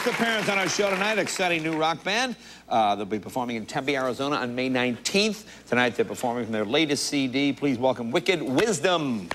appearance on our show tonight, exciting new rock band. They'll be performing in Tempe, Arizona on May 19th. Tonight they're performing from their latest CD. Please welcome Wicked Wisdom.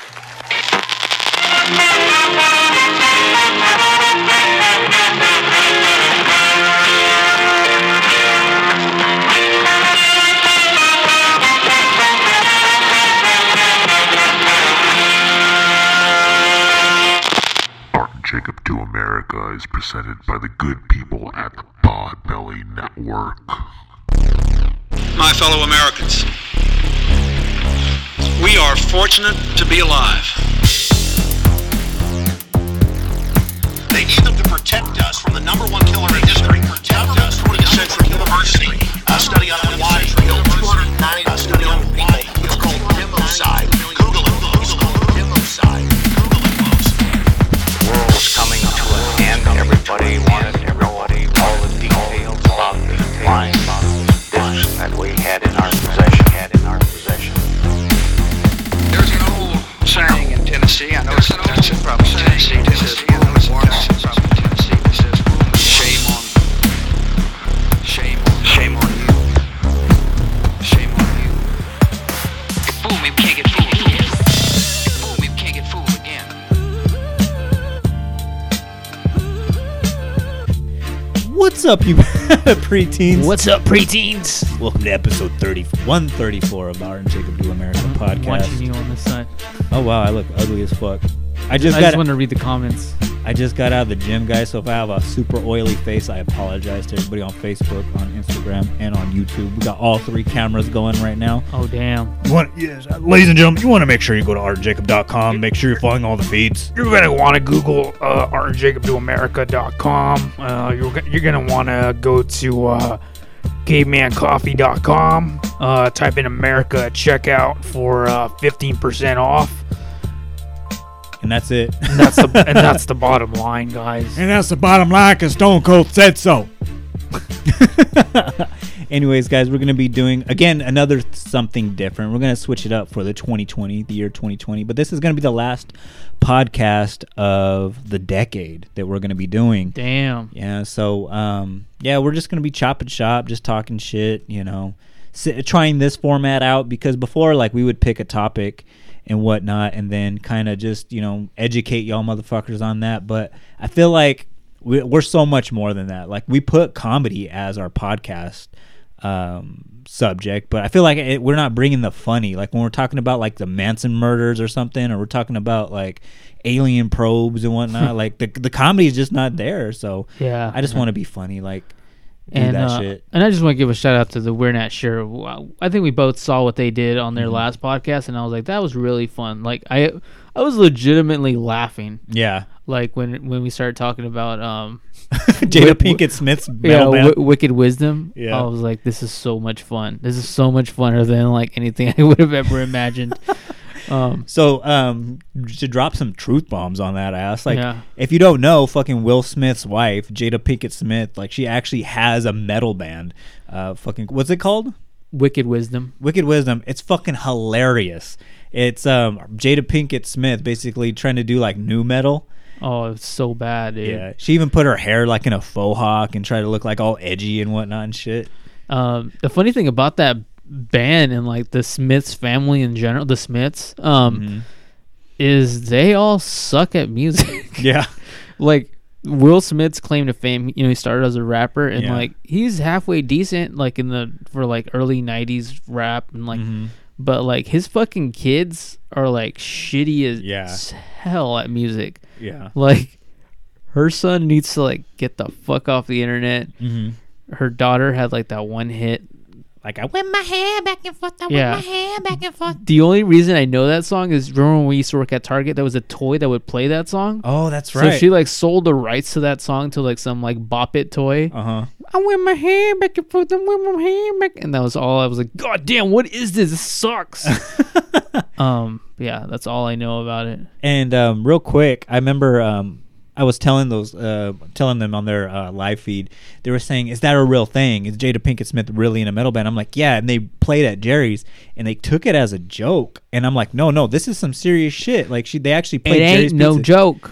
Jacob to America is presented by the good people at the Podbelly Network. My fellow Americans, we are fortunate to be alive. They need them to protect us from the number one killer in history. Protect us from 20th Century University. A study on why 290 study on people. It's called democide. Google it. It's called democide. World's coming to an end. Everybody wanted to know all the details about the flying disc that we had in our possession. There's an old saying in Tennessee. I know it's probably Tennessee. It says, shame on you. You fool me, we can't get fooled again. You fool me, we can't get fooled again. What's up, you preteens? What's up, preteens? Welcome to episode 134 of our Jacob Do America podcast. Watching you on this side. Oh wow, I look ugly as fuck. I just want to read the comments. I just got out of the gym, guys. So if I have a super oily face, I apologize to everybody on Facebook, on Instagram, and on YouTube. We got all three cameras going right now. Oh damn! Yes, ladies and gentlemen, you want to make sure you go to artjacob.com. Make sure you're following all the feeds. You're gonna want to Google artjacobdoamerica.com. You're gonna want to go to cavemancoffee.com. Type in America at checkout for 15% off. And that's it. And that's the bottom line, guys. And that's the bottom line because Stone Cold said so. Anyways, guys, we're going to be doing, again, another something different. We're going to switch it up for the year 2020. But this is going to be the last podcast of the decade that we're going to be doing. Damn. Yeah, so, we're just going to be chopping shop, just talking shit, trying this format out. Because before, we would pick a topic and whatnot, and then kind of just, educate y'all motherfuckers on that. But I feel like we're so much more than that. Like, we put comedy as our podcast subject, but I feel like we're not bringing the funny. Like, when we're talking about, the Manson murders or something, or we're talking about, alien probes and whatnot, the comedy is just not there. So, yeah, I just want to be funny, and that shit. And I just want to give a shout out to the We're Not Sure. I think we both saw what they did on their last podcast, and I was like, that was really fun. I was legitimately laughing. Yeah. When we started talking about Jada Pinkett Smith's Wicked Wisdom. Yeah. I was like, this is so much fun. This is so much funner than anything I would have ever imagined. To drop some truth bombs on that ass, if you don't know, fucking Will Smith's wife, Jada Pinkett Smith, she actually has a metal band. What's it called? Wicked Wisdom. Wicked Wisdom. It's fucking hilarious. It's Jada Pinkett Smith basically trying to do new metal. Oh, it's so bad, dude. Yeah, she even put her hair in a faux hawk and tried to look all edgy and whatnot and shit. The funny thing about that band and the Smiths family in general, the Smiths, is they all suck at music. Yeah. Will Smith's claim to fame, he started as a rapper and he's halfway decent for early 90s rap and but his fucking kids are shitty as hell at music. Yeah. Her son needs to get the fuck off the internet. Her daughter had that one hit. I whip my hair back and forth. I whip my hair back and forth. The only reason I know that song is remember when we used to work at Target, there was a toy that would play that song. Oh, that's right. So she sold the rights to that song to some Bop It toy. Uh-huh. I whip my hair back and forth. I whip my hair back, and that was all. I was like, God damn, what is this? This sucks. Yeah, that's all I know about it. And real quick, I remember I was telling them on their live feed. They were saying, "Is that a real thing? Is Jada Pinkett Smith really in a metal band?" I'm like, "Yeah." And they played at Jerry's, and they took it as a joke. And I'm like, "No, this is some serious shit." They actually played. It ain't Jerry's no Pizza. joke.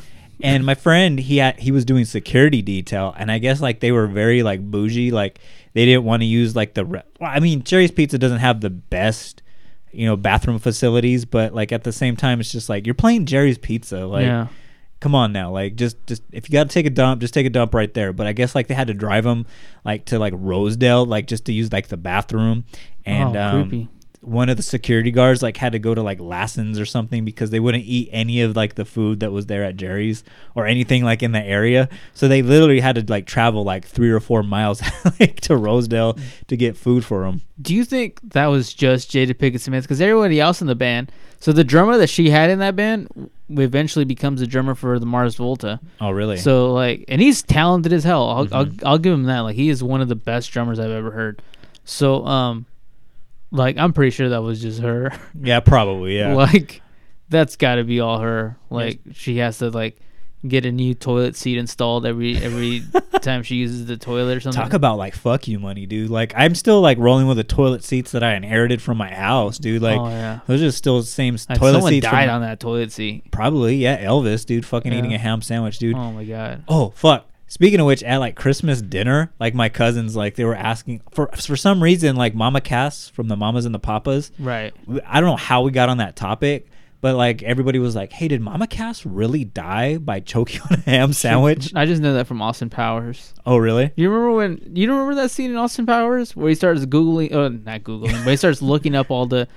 And my friend, he was doing security detail, and I guess like they were very like bougie, like they didn't want to use like I mean, Jerry's Pizza doesn't have the best, bathroom facilities, but like at the same time, it's just like you're playing Jerry's Pizza, like come on now, like just if you got to take a dump, just take a dump right there. But I guess like they had to drive him like to like Rosedale, like just to use like the bathroom, and creepy. One of the security guards like had to go to like Lassen's or something because they wouldn't eat any of like the food that was there at Jerry's or anything like in the area. So they literally had to like travel like 3 or 4 miles like to Rosedale to get food for them. Do you think that was just Jada Pinkett Smith? Because everybody else in the band, so the drummer that she had in that band eventually becomes the drummer for the Mars Volta. Oh, really? So like, and he's talented as hell. I'll give him that. Like, he is one of the best drummers I've ever heard. So like, I'm pretty sure that was just her. Yeah, probably. Yeah. Like, that's got to be all her. Like, she has to like get a new toilet seat installed every time she uses the toilet or something. Talk about like fuck you money, dude. Like, I'm still like rolling with the toilet seats that I inherited from my house, dude. Like, those are still the same toilet someone seats. Someone died on that toilet seat. Probably, yeah. Elvis, dude, fucking eating a ham sandwich, dude. Oh my god. Oh fuck. Speaking of which, at like Christmas dinner, like my cousins, like they were asking for some reason, like Mama Cass from the Mamas and the Papas. Right. I don't know how we got on that topic, but like everybody was like, "Hey, did Mama Cass really die by choking on a ham sandwich?" I just know that from Austin Powers. Oh, really? You don't remember that scene in Austin Powers where he starts googling? Not googling, but he starts looking up all the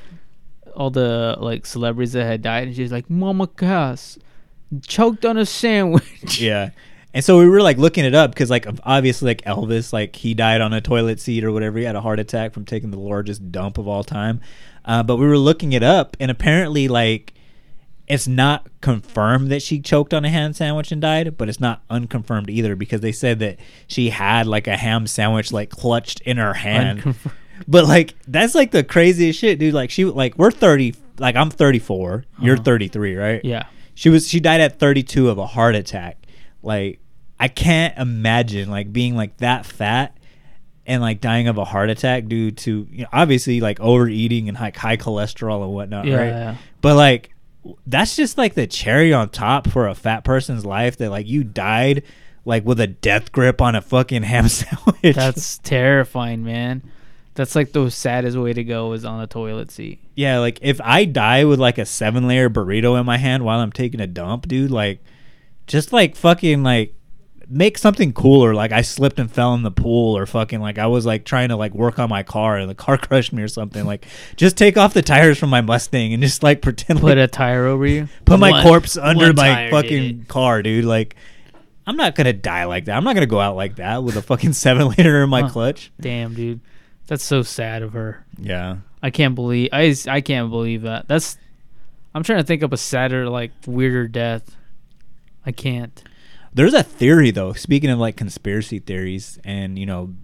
like celebrities that had died, and she's like, "Mama Cass choked on a sandwich." Yeah. And so we were like looking it up because like obviously like Elvis, like he died on a toilet seat or whatever. He had a heart attack from taking the largest dump of all time. But we were looking it up, and apparently like it's not confirmed that she choked on a ham sandwich and died, but it's not unconfirmed either because they said that she had like a ham sandwich like clutched in her hand. But like that's like the craziest shit, dude. Like we're 30, like I'm 34, you're 33, right? Yeah. She died at 32 of a heart attack. Like, I can't imagine like being like that fat and like dying of a heart attack due to obviously like overeating and like high cholesterol and whatnot, right? Yeah. But like that's just like the cherry on top for a fat person's life that like you died like with a death grip on a fucking ham sandwich. That's terrifying, man. That's like the saddest way to go is on a toilet seat. Yeah, like if I die with like a 7-layer burrito in my hand while I'm taking a dump, dude, like just like fucking like make something cooler, like I slipped and fell in the pool, or fucking like I was like trying to like work on my car and the car crushed me or something. Like just take off the tires from my Mustang and just like pretend put like, a tire over you, put my corpse under my fucking car, dude. Like I'm not gonna die like that. I'm not gonna go out like that with a fucking 7-liter in my clutch. Damn, dude, that's so sad of her. Yeah, I can't believe I can't believe that. I'm trying to think of a sadder, like weirder death. I can't. There's a theory though. Speaking of like conspiracy theories and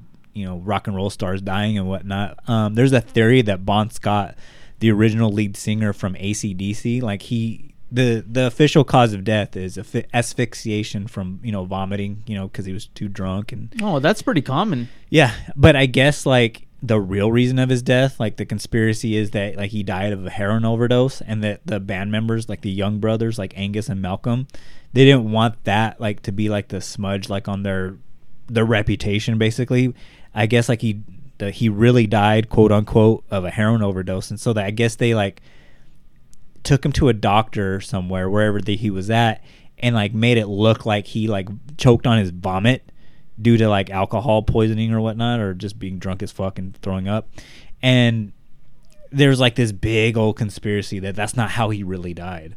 rock and roll stars dying and whatnot, there's a theory that Bon Scott, the original lead singer from AC/DC, like the official cause of death is asphyxiation from vomiting, because he was too drunk. And oh, that's pretty common. Yeah, but I guess like the real reason of his death, like the conspiracy is that like he died of a heroin overdose, and that the band members, like the Young brothers, like Angus and Malcolm, they didn't want that like to be like the smudge like on their reputation. Basically, I guess like he really died, quote unquote, of a heroin overdose, and so that I guess they like took him to a doctor somewhere, wherever he was at, and like made it look like he like choked on his vomit due to like alcohol poisoning or whatnot, or just being drunk as fuck and throwing up. And there's like this big old conspiracy that that's not how he really died.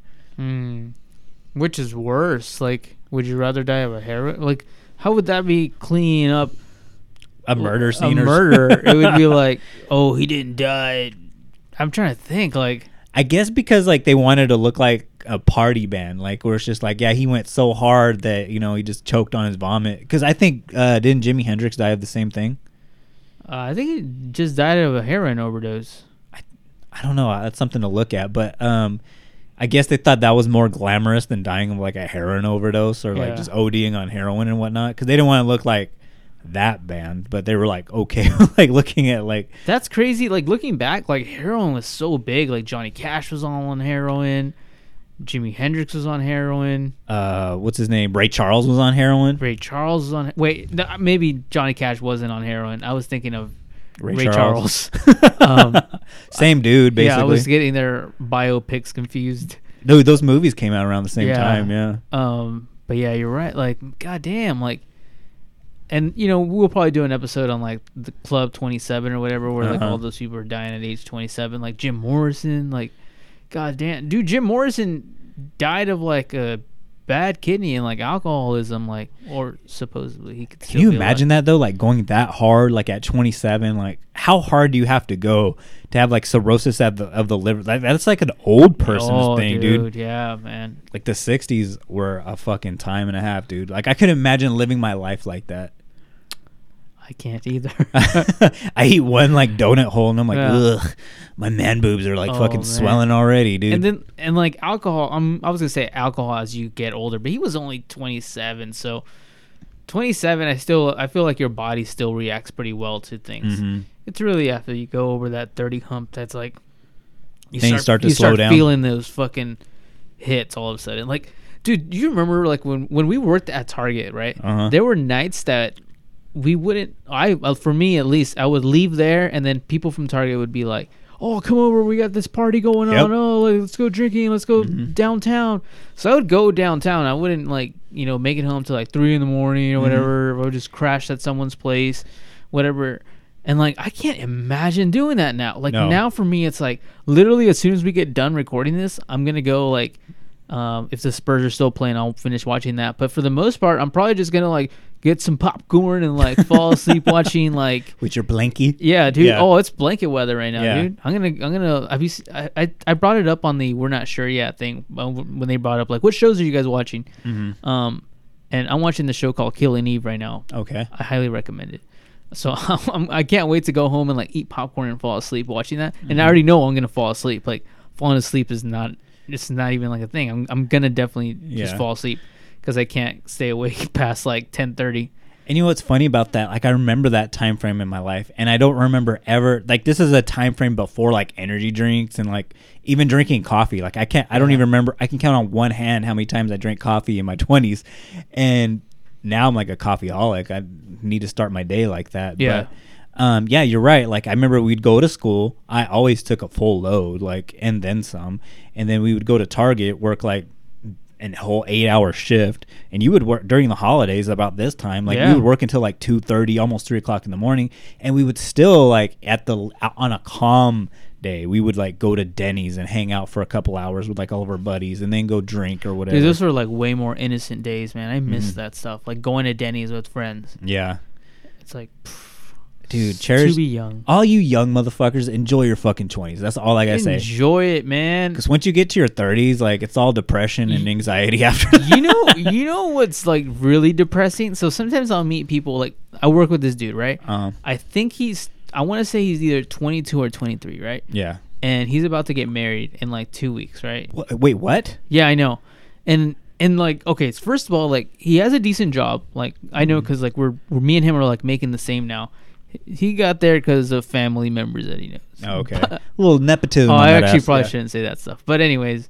Which is worse? Like, would you rather die of a heroin? Like, how would that be cleaning up a murder scene? A murder. It would be like, oh, he didn't die. I'm trying to think. Like, I guess because like they wanted to look like a party band, like where it's just like, yeah, he went so hard that he just choked on his vomit. Because I think didn't Jimi Hendrix die of the same thing? I think he just died of a heroin overdose. I don't know. That's something to look at, but I guess they thought that was more glamorous than dying of like a heroin overdose or like just ODing on heroin and whatnot, because they didn't want to look like that band. But they were like, okay, like looking at like, that's crazy. Like looking back, like heroin was so big. Like Johnny Cash was on heroin. Jimi Hendrix was on heroin. What's his name? Ray Charles was on heroin. Ray Charles was on. Wait, maybe Johnny Cash wasn't on heroin. I was thinking of Ray Charles. Charles. Same dude, basically. Yeah, I was getting their biopics confused. No, those movies came out around the same time. Yeah. But yeah, you're right. Like, goddamn, like. And, you know, we'll probably do an episode on, like, the Club 27 or whatever, where, like, all those people are dying at age 27. Like, Jim Morrison, like, goddamn. Dude, Jim Morrison died of, like, a bad kidney and, like, alcoholism, like, or supposedly he could still Can you be imagine alive. that, though? Like, going that hard, like, at 27? Like, how hard do you have to go to have, like, cirrhosis of the liver? That's, like, an old person's thing, dude. Yeah, man. Like, the 60s were a fucking time and a half, dude. Like, I couldn't imagine living my life like that. I can't either. I eat one like donut hole and I'm like, Yeah. ugh, my man boobs are like fucking man. swelling already, dude. And like alcohol, I was gonna say alcohol as you get older, but he was only 27, so 27, I feel like your body still reacts pretty well to things. Mm-hmm. It's really after you go over that 30 hump that's like you start to slow down, feeling those fucking hits all of a sudden. Like, dude, do you remember like when we worked at Target, right? There were nights that we wouldn't. For me at least, I would leave there, and then people from Target would be like, "Oh, come over, we got this party going on. Oh, let's go drinking. Let's go downtown." So I would go downtown. I wouldn't like make it home till like 3 a.m. or whatever. I would just crash at someone's place, whatever. And like I can't imagine doing that now. Like now for me, it's like literally as soon as we get done recording this, I'm gonna go like. If the Spurs are still playing, I'll finish watching that. But for the most part, I'm probably just gonna like get some popcorn and like fall asleep watching like with your blankie. Yeah, dude. Yeah. Oh, it's blanket weather right now, Yeah. dude. I'm gonna. Have you? I brought it up on the "We're Not Sure Yet" thing when they brought up like what shows are you guys watching? And I'm watching the show called Killing Eve right now. Okay, I highly recommend it. So I can't wait to go home and like eat popcorn and fall asleep watching that. And I already know I'm gonna fall asleep. Like falling asleep is not. It's not even like a thing. I'm gonna definitely just fall asleep because I can't stay awake past like 10:30. And you know what's funny about that? Like I remember that time frame in my life, and I don't remember ever like this is a time frame before like energy drinks and like even drinking coffee. Like I don't even remember. I can count on one hand how many times I drank coffee in my 20s, and now I'm like a coffeeaholic. I need to start my day like that. Yeah. But, yeah, you're right. Like I remember we'd go to school. I always took a full load, like and then some. And then we would go to Target, work like a whole 8-hour shift, and you would work during the holidays about this time. Like we would work until like 2:30, almost 3 o'clock in the morning, and we would still like on a calm day, we would like go to Denny's and hang out for a couple hours with like all of our buddies, and then go drink or whatever. Dude, those were like way more innocent days, man. I miss that stuff, like going to Denny's with friends. Yeah, it's like. Dude, cherish to be young. All you young motherfuckers, enjoy your fucking 20s. That's all I gotta say. Enjoy it, man. Because once you get to your 30s, like it's all depression and anxiety after. You know what's like really depressing? So sometimes I'll meet people like I work with this dude, right? I think I want to say he's either 22 or 23, right? Yeah. And he's about to get married in like 2 weeks, right? Wait, what? Yeah, I know. And like, okay, so first of all, like he has a decent job. Like I know because like we're me and him are like making the same now. He got there because of family members that he knows. Oh, okay. A little nepotism. I actually probably shouldn't say that stuff. But anyways,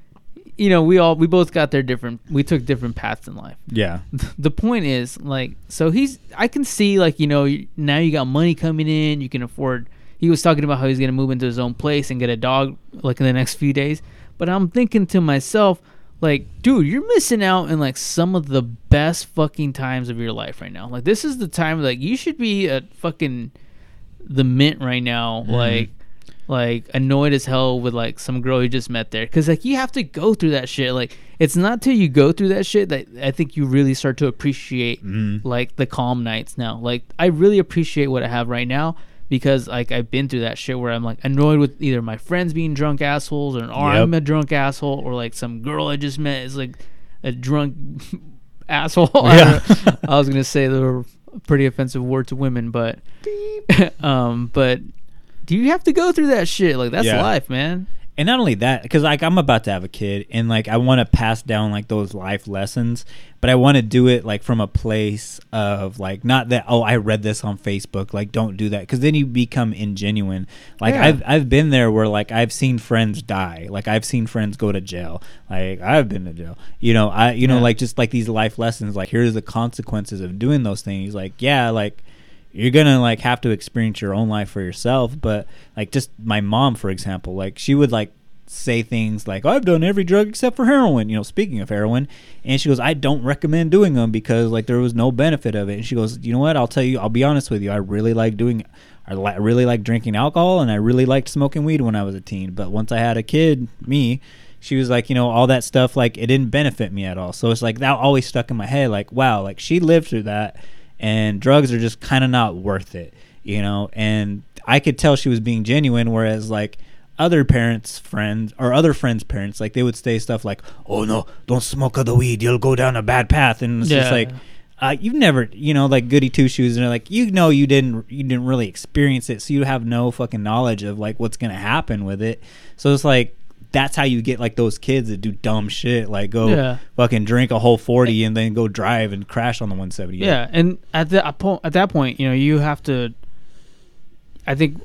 we both got there we took different paths in life. Yeah. The point is, like, so I can see, like, now you got money coming in, you can afford, he was talking about how he's going to move into his own place and get a dog, like, in the next few days. But I'm thinking to myself, like, dude, you're missing out in like some of the best fucking times of your life right now. Like, this is the time, like, you should be at fucking the Mint right now, like annoyed as hell with like some girl you just met there, because like you have to go through that shit. Like, it's not till you go through that shit that I think you really start to appreciate like the calm nights now. Like, I really appreciate what I have right now. Because like I've been through that shit where I'm like annoyed with either my friends being drunk assholes, or I'm a drunk asshole, or like some girl I just met is like a drunk asshole. Yeah. I was gonna say they were a pretty offensive word to women, but but do you have to go through that shit? Like, that's life, man. And not only that, because like I'm about to have a kid, and like I want to pass down like those life lessons, but I want to do it like from a place of like not that, oh, I read this on Facebook, like don't do that, because then you become ingenuine. Like I've been there where like I've seen friends die, like I've seen friends go to jail, like I've been to jail. Know like just like these life lessons, like here's the consequences of doing those things. Like like you're gonna like have to experience your own life for yourself. But like just my mom, for example, like she would like say things like, I've done every drug except for heroin, speaking of heroin, and she goes, I don't recommend doing them because like there was no benefit of it. And she goes, you know what, I'll be honest with you, I really like really like drinking alcohol, and I really liked smoking weed when I was a teen, but once I had a kid, she was like, all that stuff, like it didn't benefit me at all. So it's like that always stuck in my head, like, wow, like she lived through that, and drugs are just kind of not worth it, and I could tell she was being genuine, whereas like other friends' parents, like they would say stuff like, oh no, don't smoke the weed, you'll go down a bad path. And it's just like, you've never, like goody two shoes, and they're like, you didn't really experience it, so you have no fucking knowledge of like what's gonna happen with it. So it's like, that's how you get like those kids that do dumb shit, like go fucking drink a whole 40 and then go drive and crash on the 170. Yeah, and at that point, you have to. I think,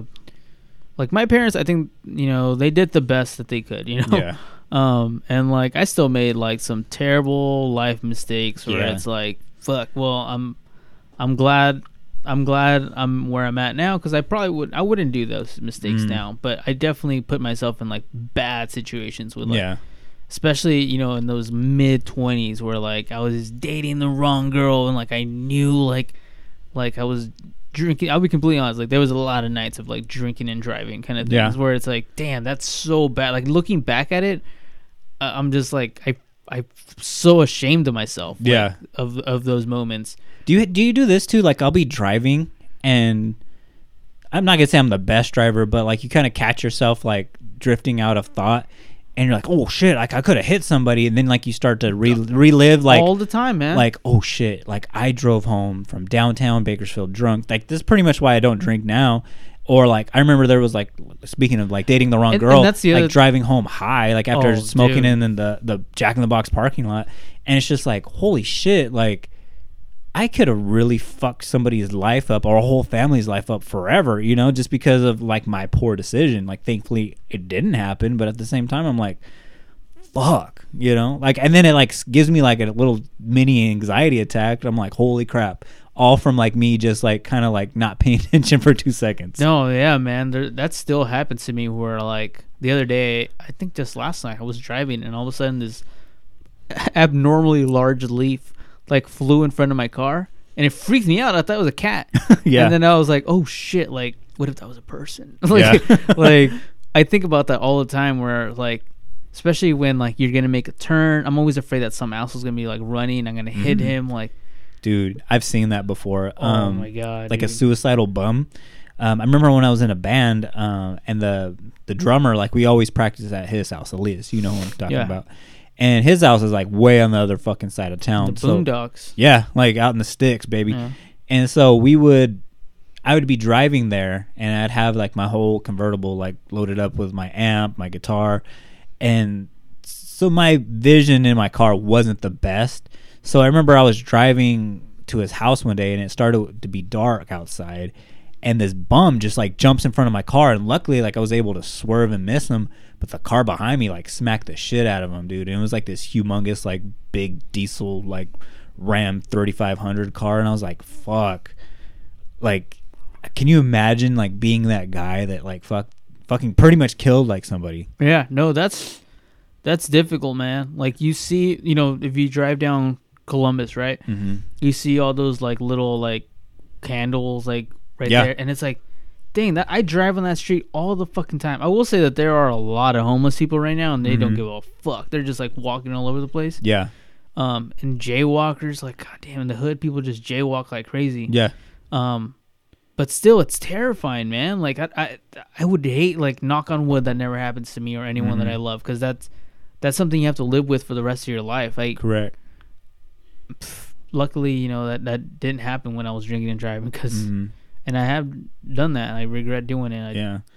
like my parents, I think they did the best that they could. Yeah. And like I still made like some terrible life mistakes where it's like, fuck. Well, I'm glad I'm where I'm at now, because I wouldn't do those mistakes now, but I definitely put myself in like bad situations with like, especially in those mid 20s where like I was dating the wrong girl, and like I knew like I was drinking. I'll be completely honest, like there was a lot of nights of like drinking and driving kind of things where it's like, damn, that's so bad. Like looking back at it, I'm just like I'm so ashamed of myself. Like, of those moments. Do you do this too? Like I'll be driving, and I'm not gonna say I'm the best driver, but like you kind of catch yourself like drifting out of thought, and you're like, oh shit, like I could have hit somebody, and then like you start to relive like all the time, man. Like, oh shit, like I drove home from downtown Bakersfield drunk. Like this is pretty much why I don't drink now. Or like I remember there was like, speaking of like dating the wrong girl, and that's like driving home high, like after smoking in the Jack in the Box parking lot, and it's just like, holy shit, like I could have really fucked somebody's life up, or a whole family's life up forever, just because of like my poor decision. Like thankfully it didn't happen, but at the same time I'm like, fuck, like, and then it like gives me like a little mini anxiety attack. I'm like, holy crap, all from like me just like kind of like not paying attention for 2 seconds. No, yeah, man, that still happens to me where like the other day, I think just last night, I was driving and all of a sudden this abnormally large leaf like flew in front of my car, and it freaked me out. I thought it was a cat. And then I was like, oh shit, like what if that was a person? Like like I think about that all the time, where like, especially when like you're gonna make a turn, I'm always afraid that some asshole's gonna be like running, I'm gonna hit him. Like, dude, I've seen that before. Oh my god, like dude. a suicidal bum. I remember when I was in a band, and the drummer, like we always practice at his house, Elias, you know what I'm talking about. And his house is like way on the other fucking side of town. The Boondocks. Yeah, like out in the sticks, baby. Yeah. And so I would be driving there, and I'd have like my whole convertible like loaded up with my amp, my guitar, and so my vision in my car wasn't the best. So I remember I was driving to his house one day, and it started to be dark outside, and this bum just like jumps in front of my car, and luckily like I was able to swerve and miss him, but the car behind me like smacked the shit out of him, dude. And it was like this humongous like big diesel like Ram 3500 car, and I was like, fuck, like can you imagine like being that guy that like fucking pretty much killed like somebody? Yeah, no, that's difficult, man. Like you see, if you drive down Columbus, right? You see all those like little like candles like right there, and it's like, dang, that I drive on that street all the fucking time. I will say that there are a lot of homeless people right now, and they don't give a fuck. They're just like walking all over the place. Yeah. And jaywalkers, like, goddamn, in the hood, people just jaywalk like crazy. Yeah. But still, it's terrifying, man. Like I would hate, like, knock on wood, that never happens to me or anyone that I love, because that's something you have to live with for the rest of your life. Like, correct. Luckily, that didn't happen when I was drinking and driving, because and I have done that. I regret doing it.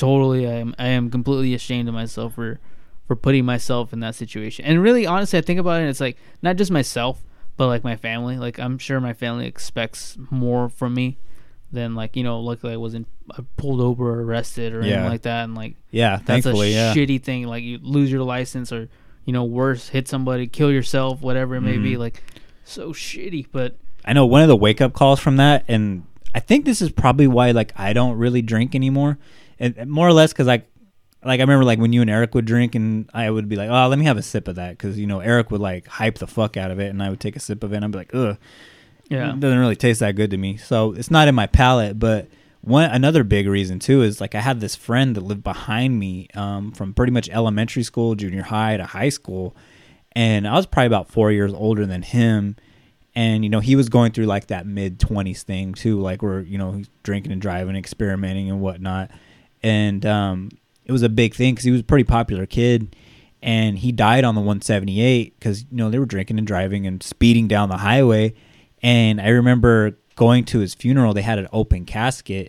I am completely ashamed of myself for putting myself in that situation. And really, honestly, I think about it, and it's like not just myself, but like my family. Like I'm sure my family expects more from me than like, you know, luckily I wasn't pulled over or arrested or anything like that. And like, that's thankfully, a shitty thing. Like you lose your license or, you know, worse, hit somebody, kill yourself, whatever it may be. Like so shitty. But I know one of the wake up calls from that, and I think this is probably why like I don't really drink anymore, and more or less because I remember like when you and Eric would drink, and I would be like, oh, let me have a sip of that, because you know Eric would like hype the fuck out of it, and I would take a sip of it, and I'd be like, ugh, it doesn't really taste that good to me. So it's not in my palate. But another big reason too is like I had this friend that lived behind me from pretty much elementary school, junior high to high school, and I was probably about 4 years older than him. And, you know, he was going through like that mid-20s thing too, like where, you know, he's drinking and driving, experimenting and whatnot. And it was a big thing because he was a pretty popular kid. And he died on the 178 because, you know, they were drinking and driving and speeding down the highway. And I remember going to his funeral. They had an open casket.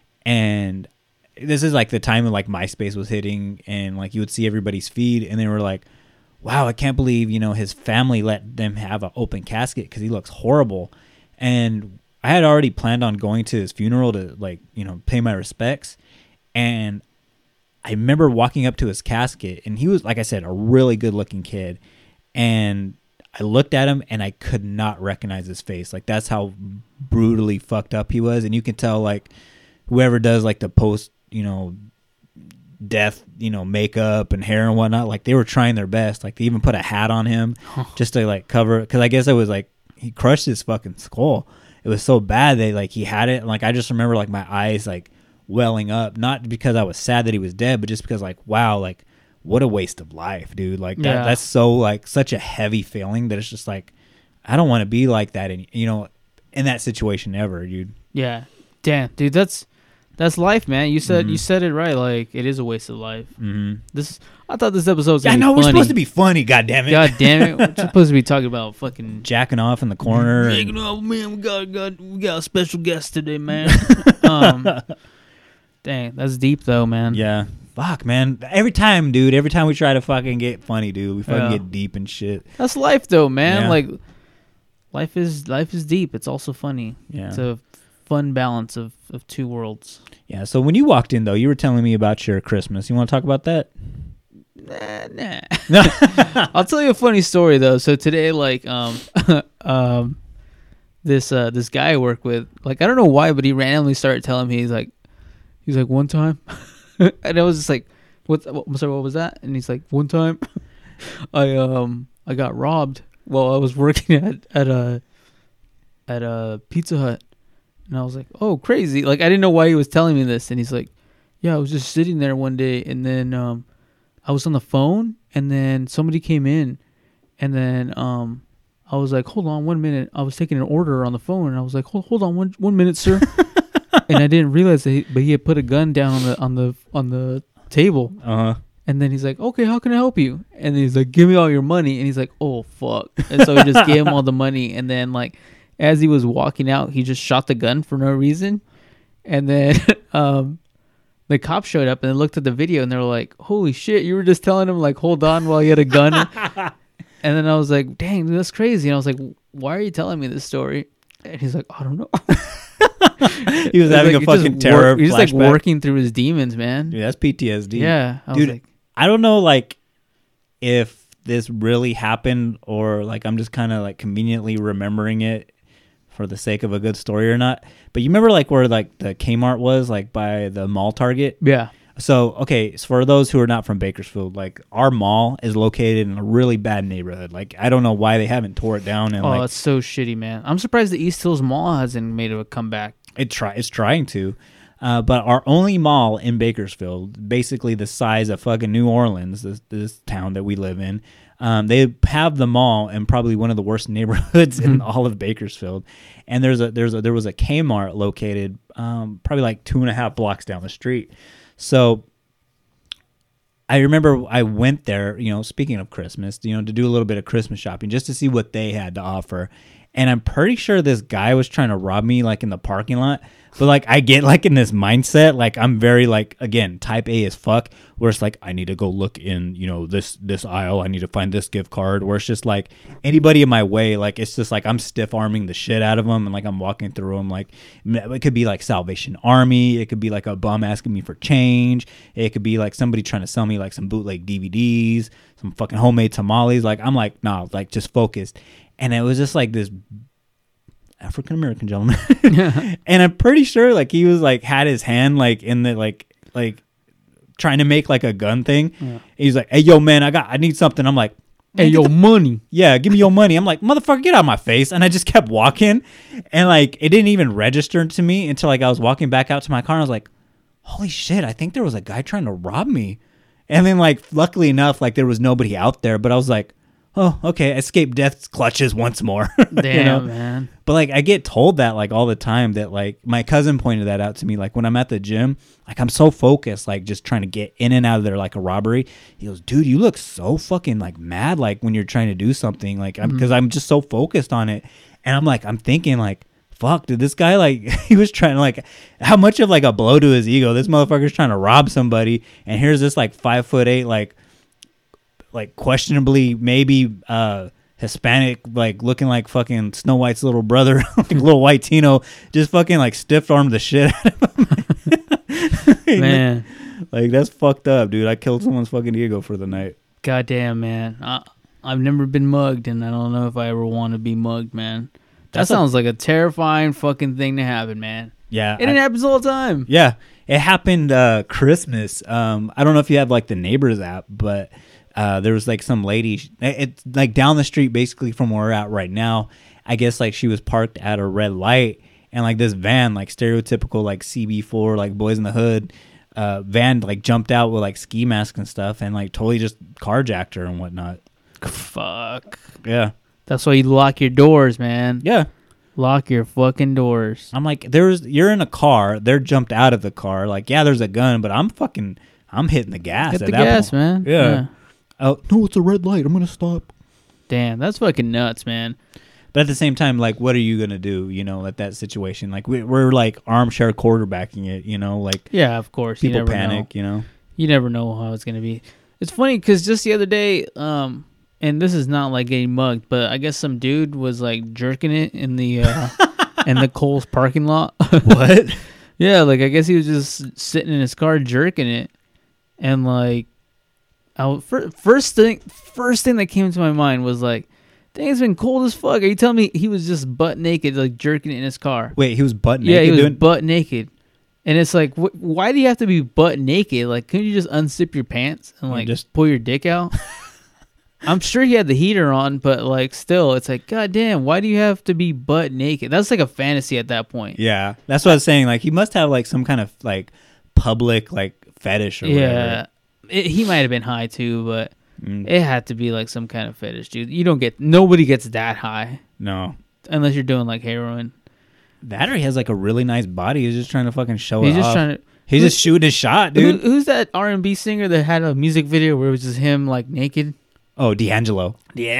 And this is like the time when like MySpace was hitting, and like you would see everybody's feed, and they were like, wow, I can't believe, you know, his family let them have an open casket because he looks horrible. And I had already planned on going to his funeral to, like, you know, pay my respects. And I remember walking up to his casket, and he was, like I said, a really good looking kid. And I looked at him and I could not recognize his face. Like, that's how brutally fucked up he was. And you can tell, like, whoever does like the post, you know, death, you know, makeup and hair and whatnot, like they were trying their best. Like they even put a hat on him just to like cover, because I guess it was like he crushed his fucking skull. It was so bad that like he had it, and like I just remember like my eyes like welling up, not because I was sad that he was dead, but just because like, wow, like what a waste of life, dude. Like that's so like such a heavy feeling that it's just like I don't want to be like that, and you know, in that situation ever, dude. Yeah, damn, dude, that's life, man. You said it right. Like it is a waste of life. I thought this episode was gonna be funny. We're supposed to be funny. God damn it. God damn it. We're supposed to be talking about fucking jacking off in the corner. Jacking off, man. We got a special guest today, man. Dang, that's deep though, man. Yeah. Fuck, man. Every time we try to fucking get funny, dude, we fucking get deep and shit. That's life though, man. Yeah. Like life is deep. It's also funny. Yeah. It's a fun balance of two worlds. Yeah, so when you walked in though, you were telling me about your Christmas. You want to talk about that? Nah. I'll tell you a funny story though. So today, like, this guy I work with, like, I don't know why, but he randomly started telling me, he's like one time, and I was just like, what was that? And he's like, one time, I got robbed while I was working at a Pizza Hut. And I was like, oh, crazy. Like, I didn't know why he was telling me this. And he's like, yeah, I was just sitting there one day, and then I was on the phone, and then somebody came in, and then I was like, hold on 1 minute. I was taking an order on the phone, and I was like, hold on one minute, sir. And I didn't realize that he had put a gun down on the table. Uh-huh. And then he's like, okay, how can I help you? And he's like, give me all your money. And he's like, oh, fuck. And so he just gave him all the money, and then, like, as he was walking out, he just shot the gun for no reason. And then the cops showed up and they looked at the video, and they were like, holy shit, you were just telling him, like, hold on while he had a gun. And then I was like, dang, that's crazy. And I was like, why are you telling me this story? And he's like, I don't know. He was having a fucking terror flashback. He's like working through his demons, man. Dude, that's PTSD. Yeah. Dude, I don't know, like, if this really happened or, like, I'm just kind of, like, conveniently remembering it for the sake of a good story or not. But you remember like where like the Kmart was, like by the mall Target? Yeah. So, okay, so for those who are not from Bakersfield, like our mall is located in a really bad neighborhood. Like I don't know why they haven't tore it down. And it's so shitty, man. I'm surprised the East Hills Mall hasn't made a comeback. It's trying to. But our only mall in Bakersfield, basically the size of fucking New Orleans, this town that we live in, they have the mall in probably one of the worst neighborhoods in all of Bakersfield. And there was a Kmart located probably like 2.5 blocks down the street. So I remember I went there, you know, speaking of Christmas, you know, to do a little bit of Christmas shopping just to see what they had to offer. And I'm pretty sure this guy was trying to rob me like in the parking lot. But like I get like in this mindset, like I'm very like, again, type A as fuck, where it's like I need to go look in, you know, this aisle, I need to find this gift card, where it's just like anybody in my way, like it's just like I'm stiff arming the shit out of them, and like I'm walking through them. Like it could be like Salvation Army, it could be like a bum asking me for change, it could be like somebody trying to sell me like some bootleg DVDs, some fucking homemade tamales. Like I'm like, nah, like just focused. And it was just like this African American gentleman, and I'm pretty sure like he was like had his hand like in the like trying to make like a gun thing. Yeah. He's like, "Hey, yo, man, I need something." I'm like, "Hey, yo, money." Yeah, give me your money. I'm like, "Motherfucker, get out of my face!" And I just kept walking, and like it didn't even register to me until like I was walking back out to my car. And I was like, "Holy shit! I think there was a guy trying to rob me." And then like luckily enough, like there was nobody out there, but I was like, oh, okay, escape death's clutches once more. Damn, you know? man. But like I get told that like all the time, that like my cousin pointed that out to me. Like when I'm at the gym, like I'm so focused, like just trying to get in and out of there like a robbery. He goes, dude, you look so fucking like mad, like when you're trying to do something, like because I'm just so focused on it. And I'm thinking like, fuck, did this guy like he was trying to like how much of like a blow to his ego? This motherfucker's trying to rob somebody, and here's this like 5'8" like questionably maybe Hispanic, like looking like fucking Snow White's little brother, like little white Tino, just fucking like stiff armed the shit out of him. Man, like that's fucked up, dude. I killed someone's fucking ego for the night. Goddamn, man. I've never been mugged, and I don't know if I ever want to be mugged, man. That sounds like a terrifying fucking thing to happen, man. Yeah, and it happens all the time. Yeah, it happened Christmas. I don't know if you have like the Neighbors app, but there was like some lady, it's like down the street basically from where we're at right now. I guess like she was parked at a red light, and like this van, like stereotypical like CB4, like Boys in the Hood van, like jumped out with like ski masks and stuff, and like totally just carjacked her and whatnot. Fuck. Yeah. That's why you lock your doors, man. Yeah. Lock your fucking doors. I'm like, you're in a car, they're jumped out of the car, like yeah, there's a gun, but I'm hitting the gas. Hit the gas, man. Yeah. Oh, no, it's a red light. I'm going to stop. Damn, that's fucking nuts, man. But at the same time, like, what are you going to do, you know, at that situation? Like, we're like armchair quarterbacking it, you know? Like, yeah, of course. People you panic, know. You know? You never know how it's going to be. It's funny because just the other day, and this is not like getting mugged, but I guess some dude was like jerking it in the in the Kohl's parking lot. What? Yeah, like I guess he was just sitting in his car jerking it, and like, first thing that came to my mind was like, dang, it's been cold as fuck. Are you telling me he was just butt naked, like jerking it in his car? Wait, he was butt naked? Yeah, he was butt naked. And it's like, why do you have to be butt naked? Like, couldn't you just unzip your pants and like just pull your dick out? I'm sure he had the heater on, but like still, it's like, God damn, why do you have to be butt naked? That's like a fantasy at that point. Yeah, that's what I was saying. Like, he must have like some kind of like public like fetish or whatever. He might have been high too, but it had to be like some kind of fetish, dude. Nobody gets that high. No, unless you're doing like heroin. That or he has like a really nice body. He's just trying to fucking show it off. He's just trying to. He's just shooting his shot, dude. Who's that R&B singer that had a music video where it was just him like naked? Oh, D'Angelo.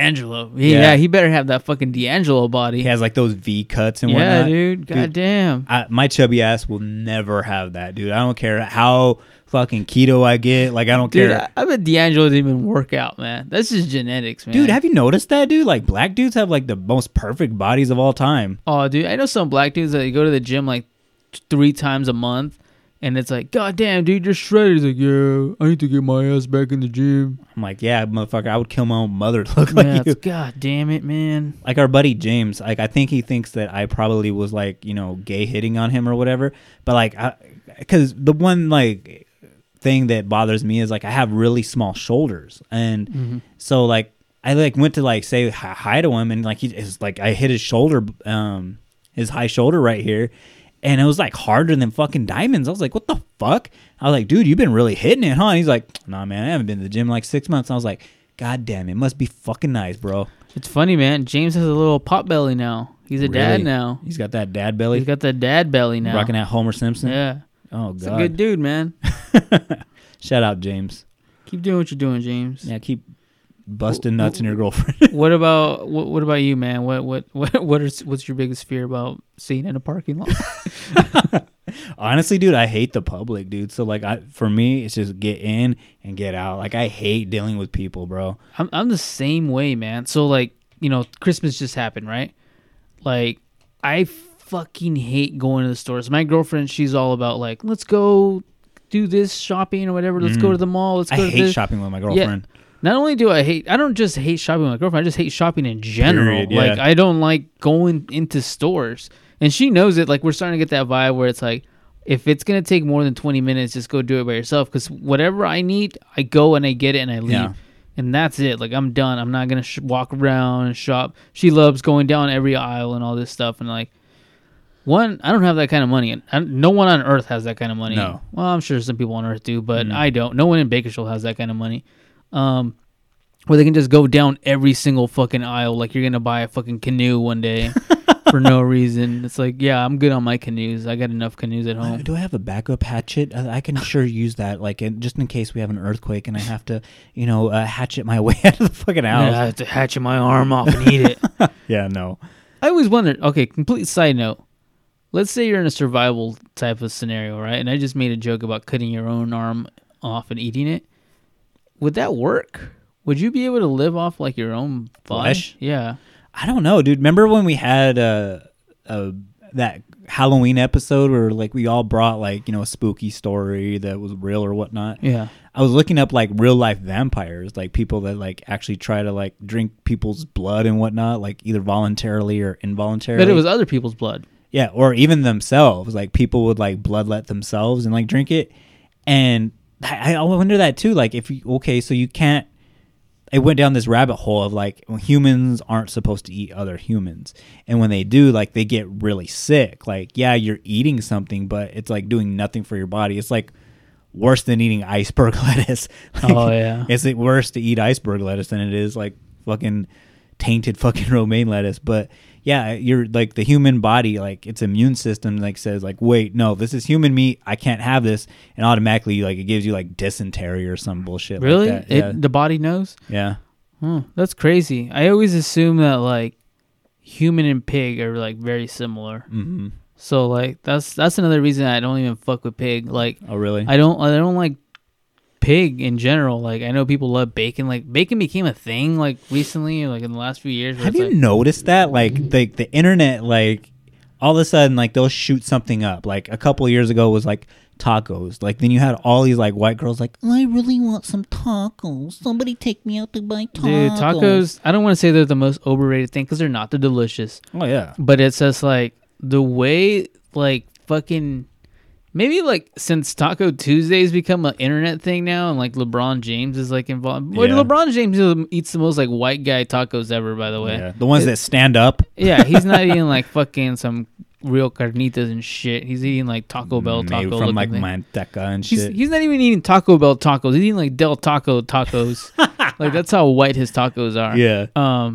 Yeah, he better have that fucking D'Angelo body. He has like those V cuts and whatnot. Yeah, dude. Goddamn. My chubby ass will never have that, dude. I don't care how fucking keto I get. Like, I don't care. I bet D'Angelo didn't even work out, man. That's just genetics, man. Dude, have you noticed that, dude? Like, black dudes have like the most perfect bodies of all time. Oh, dude. I know some black dudes that go to the gym like 3 times a month. And it's like, God damn, dude, you're shredded. He's like, yeah, I need to get my ass back in the gym. I'm like, yeah, motherfucker, I would kill my own mother to look like you. God damn it, man. Like our buddy James, like I think he thinks that I probably was like, you know, gay hitting on him or whatever. But like, because the one like thing that bothers me is like I have really small shoulders, and so like I like went to like say hi to him, and like I hit his shoulder, his high shoulder right here. And it was like harder than fucking diamonds. I was like, what the fuck? I was like, dude, you've been really hitting it, huh? And he's like, nah, man, I haven't been to the gym in like 6 months. And I was like, God damn, it must be fucking nice, bro. It's funny, man. James has a little pot belly now. He's a dad now. He's got that dad belly? He's got the dad belly now. Rocking that Homer Simpson? Yeah. Oh, God. He's a good dude, man. Shout out, James. Keep doing what you're doing, James. Yeah, keep busting nuts in your girlfriend. What about you, man? What's your biggest fear about seeing in a parking lot? Honestly, dude, I hate the public, dude. So like, for me, it's just get in and get out. Like, I hate dealing with people, bro. I'm the same way, man. So like, Christmas just happened, right? Like, I fucking hate going to the stores. My girlfriend, she's all about like, let's go do this shopping or whatever. Let's go to the mall. Let's go. I hate shopping with my girlfriend. Yeah. Not only do I don't just hate shopping with my girlfriend, I just hate shopping in general. Period, yeah. Like, I don't like going into stores. And she knows it. Like, we're starting to get that vibe where it's like, if it's going to take more than 20 minutes, just go do it by yourself. Because whatever I need, I go and I get it and I leave. Yeah. And that's it. Like, I'm done. I'm not going to walk around and shop. She loves going down every aisle and all this stuff. And like, I don't have that kind of money. No one on earth has that kind of money. No. Well, I'm sure some people on earth do, but I don't. No one in Bakersfield has that kind of money. Where they can just go down every single fucking aisle like you're going to buy a fucking canoe one day for no reason. It's like, yeah, I'm good on my canoes. I got enough canoes at home. Do I have a backup hatchet? I can sure use that, like, just in case we have an earthquake and I have to, hatchet my way out of the fucking house. Yeah, I have to hatchet my arm off and eat it. Yeah, no. I always wondered, okay, complete side note. Let's say you're in a survival type of scenario, right? And I just made a joke about cutting your own arm off and eating it. Would that work? Would you be able to live off like your own flesh? Yeah. I don't know, dude. Remember when we had that Halloween episode where like we all brought like, a spooky story that was real or whatnot? Yeah. I was looking up like real life vampires, like people that like actually try to like drink people's blood and whatnot, like either voluntarily or involuntarily. But it was other people's blood. Yeah, or even themselves. Like people would like bloodlet themselves and like drink it. And I wonder that too. Like so you can't. It went down this rabbit hole of like humans aren't supposed to eat other humans, and when they do, like they get really sick. Like, yeah, you're eating something, but it's like doing nothing for your body. It's like worse than eating iceberg lettuce. Like, oh yeah, it's like worse to eat iceberg lettuce than it is like fucking tainted fucking romaine lettuce. But yeah, you're like the human body, like its immune system like says like, wait, no, this is human meat, I can't have this, and automatically like it gives you like dysentery or some bullshit. Really? Like that. Yeah. The body knows? Yeah. That's crazy. I always assume that like human and pig are like very similar. Mm-hmm. So like that's another reason I don't even fuck with pig. Like, oh really? I don't like pig in general. Like, I know people love bacon. Like, bacon became a thing like recently, like in the last few years. Have you noticed that? Like the internet, like all of a sudden, like they'll shoot something up. Like a couple of years ago was like tacos. Like then you had all these like white girls like, I really want some tacos. Somebody take me out to buy tacos. Dude, tacos. I don't want to say they're the most overrated thing because they're not. They're delicious. Oh yeah. But it's just like the way like fucking. Maybe like since Taco Tuesday's become an internet thing now, and like LeBron James is like involved. Well, LeBron James eats the most like white guy tacos ever, by the way. Yeah, the ones that stand up. Yeah, he's not eating like fucking some real carnitas and shit. He's eating like Taco Bell taco from like Manteca and shit. He's not even eating Taco Bell tacos. He's eating like Del Taco tacos. Like that's how white his tacos are. Yeah.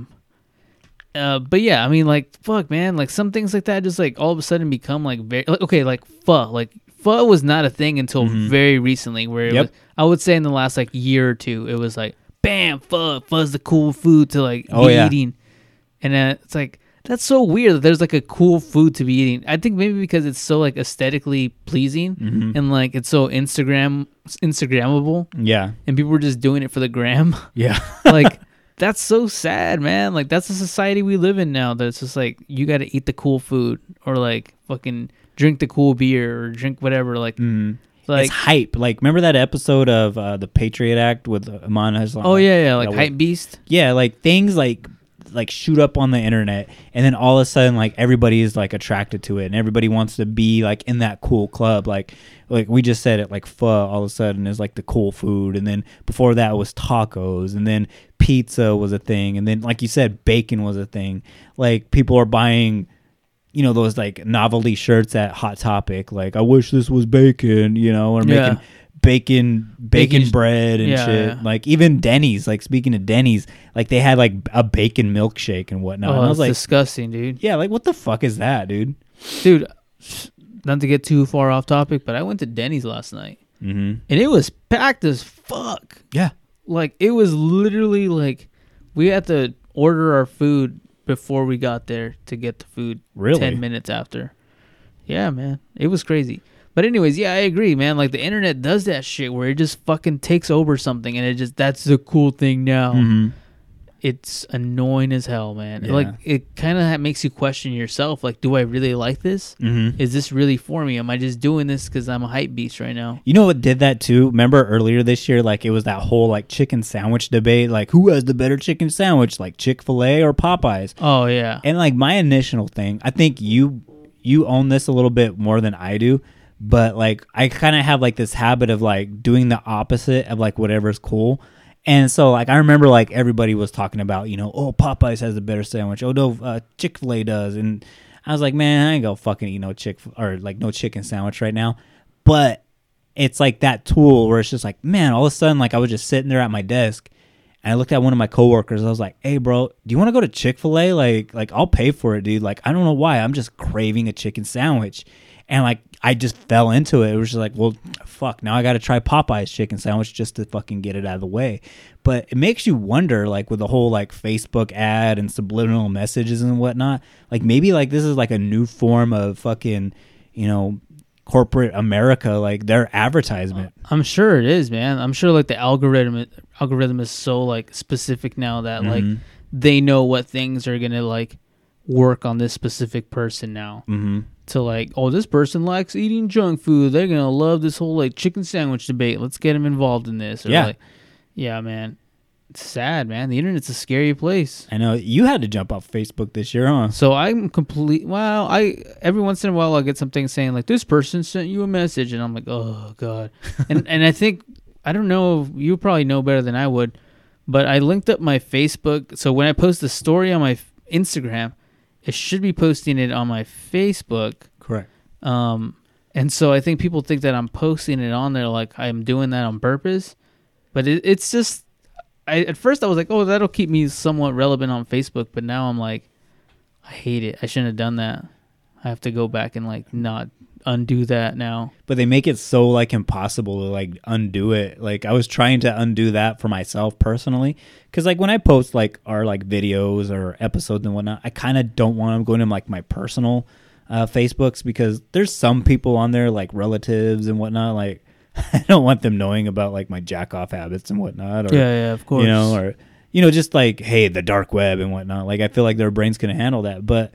But yeah, I mean, like, fuck, man, like some things like that just like all of a sudden become like very like, okay, like pho. Like pho was not a thing until very recently, where it was, I would say in the last like year or two, it was like, bam, pho's the cool food to like be eating, and it's like that's so weird that there's like a cool food to be eating. I think maybe because it's so like aesthetically pleasing and like it's so Instagrammable. Yeah, and people were just doing it for the gram. Yeah, like. That's so sad, man. Like, that's the society we live in now. That it's just like, you got to eat the cool food or like fucking drink the cool beer or drink whatever. Like, like it's hype. Like, remember that episode of the Patriot Act with Iman Hassan? Oh yeah, like Hype Beast. Yeah, like things like shoot up on the internet, and then all of a sudden like everybody is like attracted to it, and everybody wants to be like in that cool club. Like we just said it, like pho all of a sudden is like the cool food, and then before that was tacos, and then pizza was a thing, and then like you said, bacon was a thing. Like people are buying, those like novelty shirts at Hot Topic, like I wish this was bacon, or making bacon bread and shit. Yeah. Like even Denny's, like speaking of Denny's, like they had like a bacon milkshake and whatnot. Oh, and I was like, disgusting, dude. Yeah, like what the fuck is that, dude? Dude, not to get too far off topic, but I went to Denny's last night, and it was packed as fuck. Yeah. like it was literally like we had to order our food before we got there to get the food. Really? 10 minutes after. Yeah, man, it was crazy. But anyways, yeah, I agree, man. Like the internet does that shit where it just fucking takes over something, and it just that's the cool thing now. Mm-hmm. It's annoying as hell, man. Yeah. Like it kind of makes you question yourself. Like, do I really like this? Mm-hmm. Is this really for me? Am I just doing this because I'm a hype beast right now? You know what did that too? Remember earlier this year, like it was that whole like chicken sandwich debate, like who has the better chicken sandwich, like Chick-fil-A or Popeyes? Oh yeah. And like my initial thing, I think you own this a little bit more than I do, but like I kind of have like this habit of like doing the opposite of like whatever's cool. And so, like, I remember, like, everybody was talking about, you know, oh, Popeyes has a better sandwich. Oh, no, Chick-fil-A does. And I was like, man, I ain't gonna fucking eat no no chicken sandwich right now. But it's like that tool where it's just like, man, all of a sudden, like, I was just sitting there at my desk, and I looked at one of my coworkers. I was like, hey, bro, do you want to go to Chick-fil-A? Like, I'll pay for it, dude. Like, I don't know why. I'm just craving a chicken sandwich. And, like, I just fell into it. It was just like, well, fuck, now I got to try Popeye's chicken sandwich just to fucking get it out of the way. But it makes you wonder, like, with the whole, like, Facebook ad and subliminal messages and whatnot, like, maybe, like, this is, like, a new form of fucking, you know, corporate America, like, their advertisement. I'm sure it is, man. I'm sure, like, the algorithm is so, like, specific now that, like, they know what things are going to, like, work on this specific person now. Mm-hmm. To like, oh, this person likes eating junk food. They're gonna love this whole like chicken sandwich debate. Let's get them involved in this. Or, yeah, like, yeah, man. It's sad, man. The internet's a scary place. I know you had to jump off Facebook this year, huh? So I'm every once in a while I'll get something saying like this person sent you a message, and I'm like, oh god. and I think I don't know. You probably know better than I would, but I linked up my Facebook. So when I post a story on my Instagram, it should be posting it on my Facebook. Correct. And so I think people think that I'm posting it on there like I'm doing that on purpose. But it's just, at first I was like, oh, that'll keep me somewhat relevant on Facebook. But now I'm like, I hate it. I shouldn't have done that. I have to go back and like not undo that now. But they make it so like impossible to like undo it. Like I was trying to undo that for myself personally, because like when I post like our like videos or episodes and whatnot, I kind of don't want them going to like my personal Facebooks, because there's some people on there like relatives and whatnot, like I don't want them knowing about like my jack off habits and whatnot, or yeah, of course, you know, or you know, just like, hey, the dark web and whatnot. Like I feel like their brains couldn't handle that. But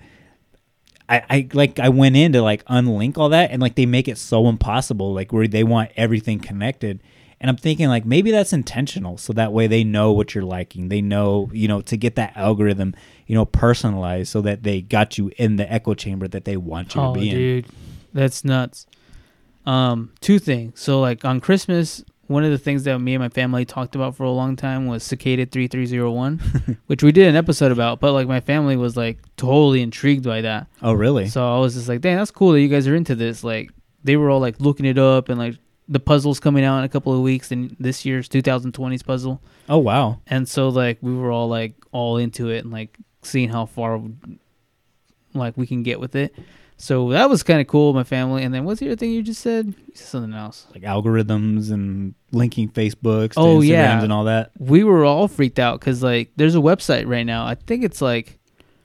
I went in to like unlink all that, and like they make it so impossible, like where they want everything connected. And I'm thinking like maybe that's intentional, so that way they know what you're liking. They know, you know, to get that algorithm, you know, personalized, so that they got you in the echo chamber that they want you to be in. Dude, that's nuts. Two things. So like on Christmas, one of the things that me and my family talked about for a long time was Cicada 3301, which we did an episode about, but like my family was like totally intrigued by that. Oh, really? So I was just like, dang, that's cool that you guys are into this. Like they were all like looking it up, and like the puzzle's coming out in a couple of weeks, and this year's 2020's puzzle. Oh, wow. And so like we were all like all into it and like seeing how far like we can get with it. So that was kind of cool, my family. And then what's the other thing you just said? You said something else. Like algorithms and linking Facebooks to Instagrams and all that. We were all freaked out because like there's a website right now. I think it's like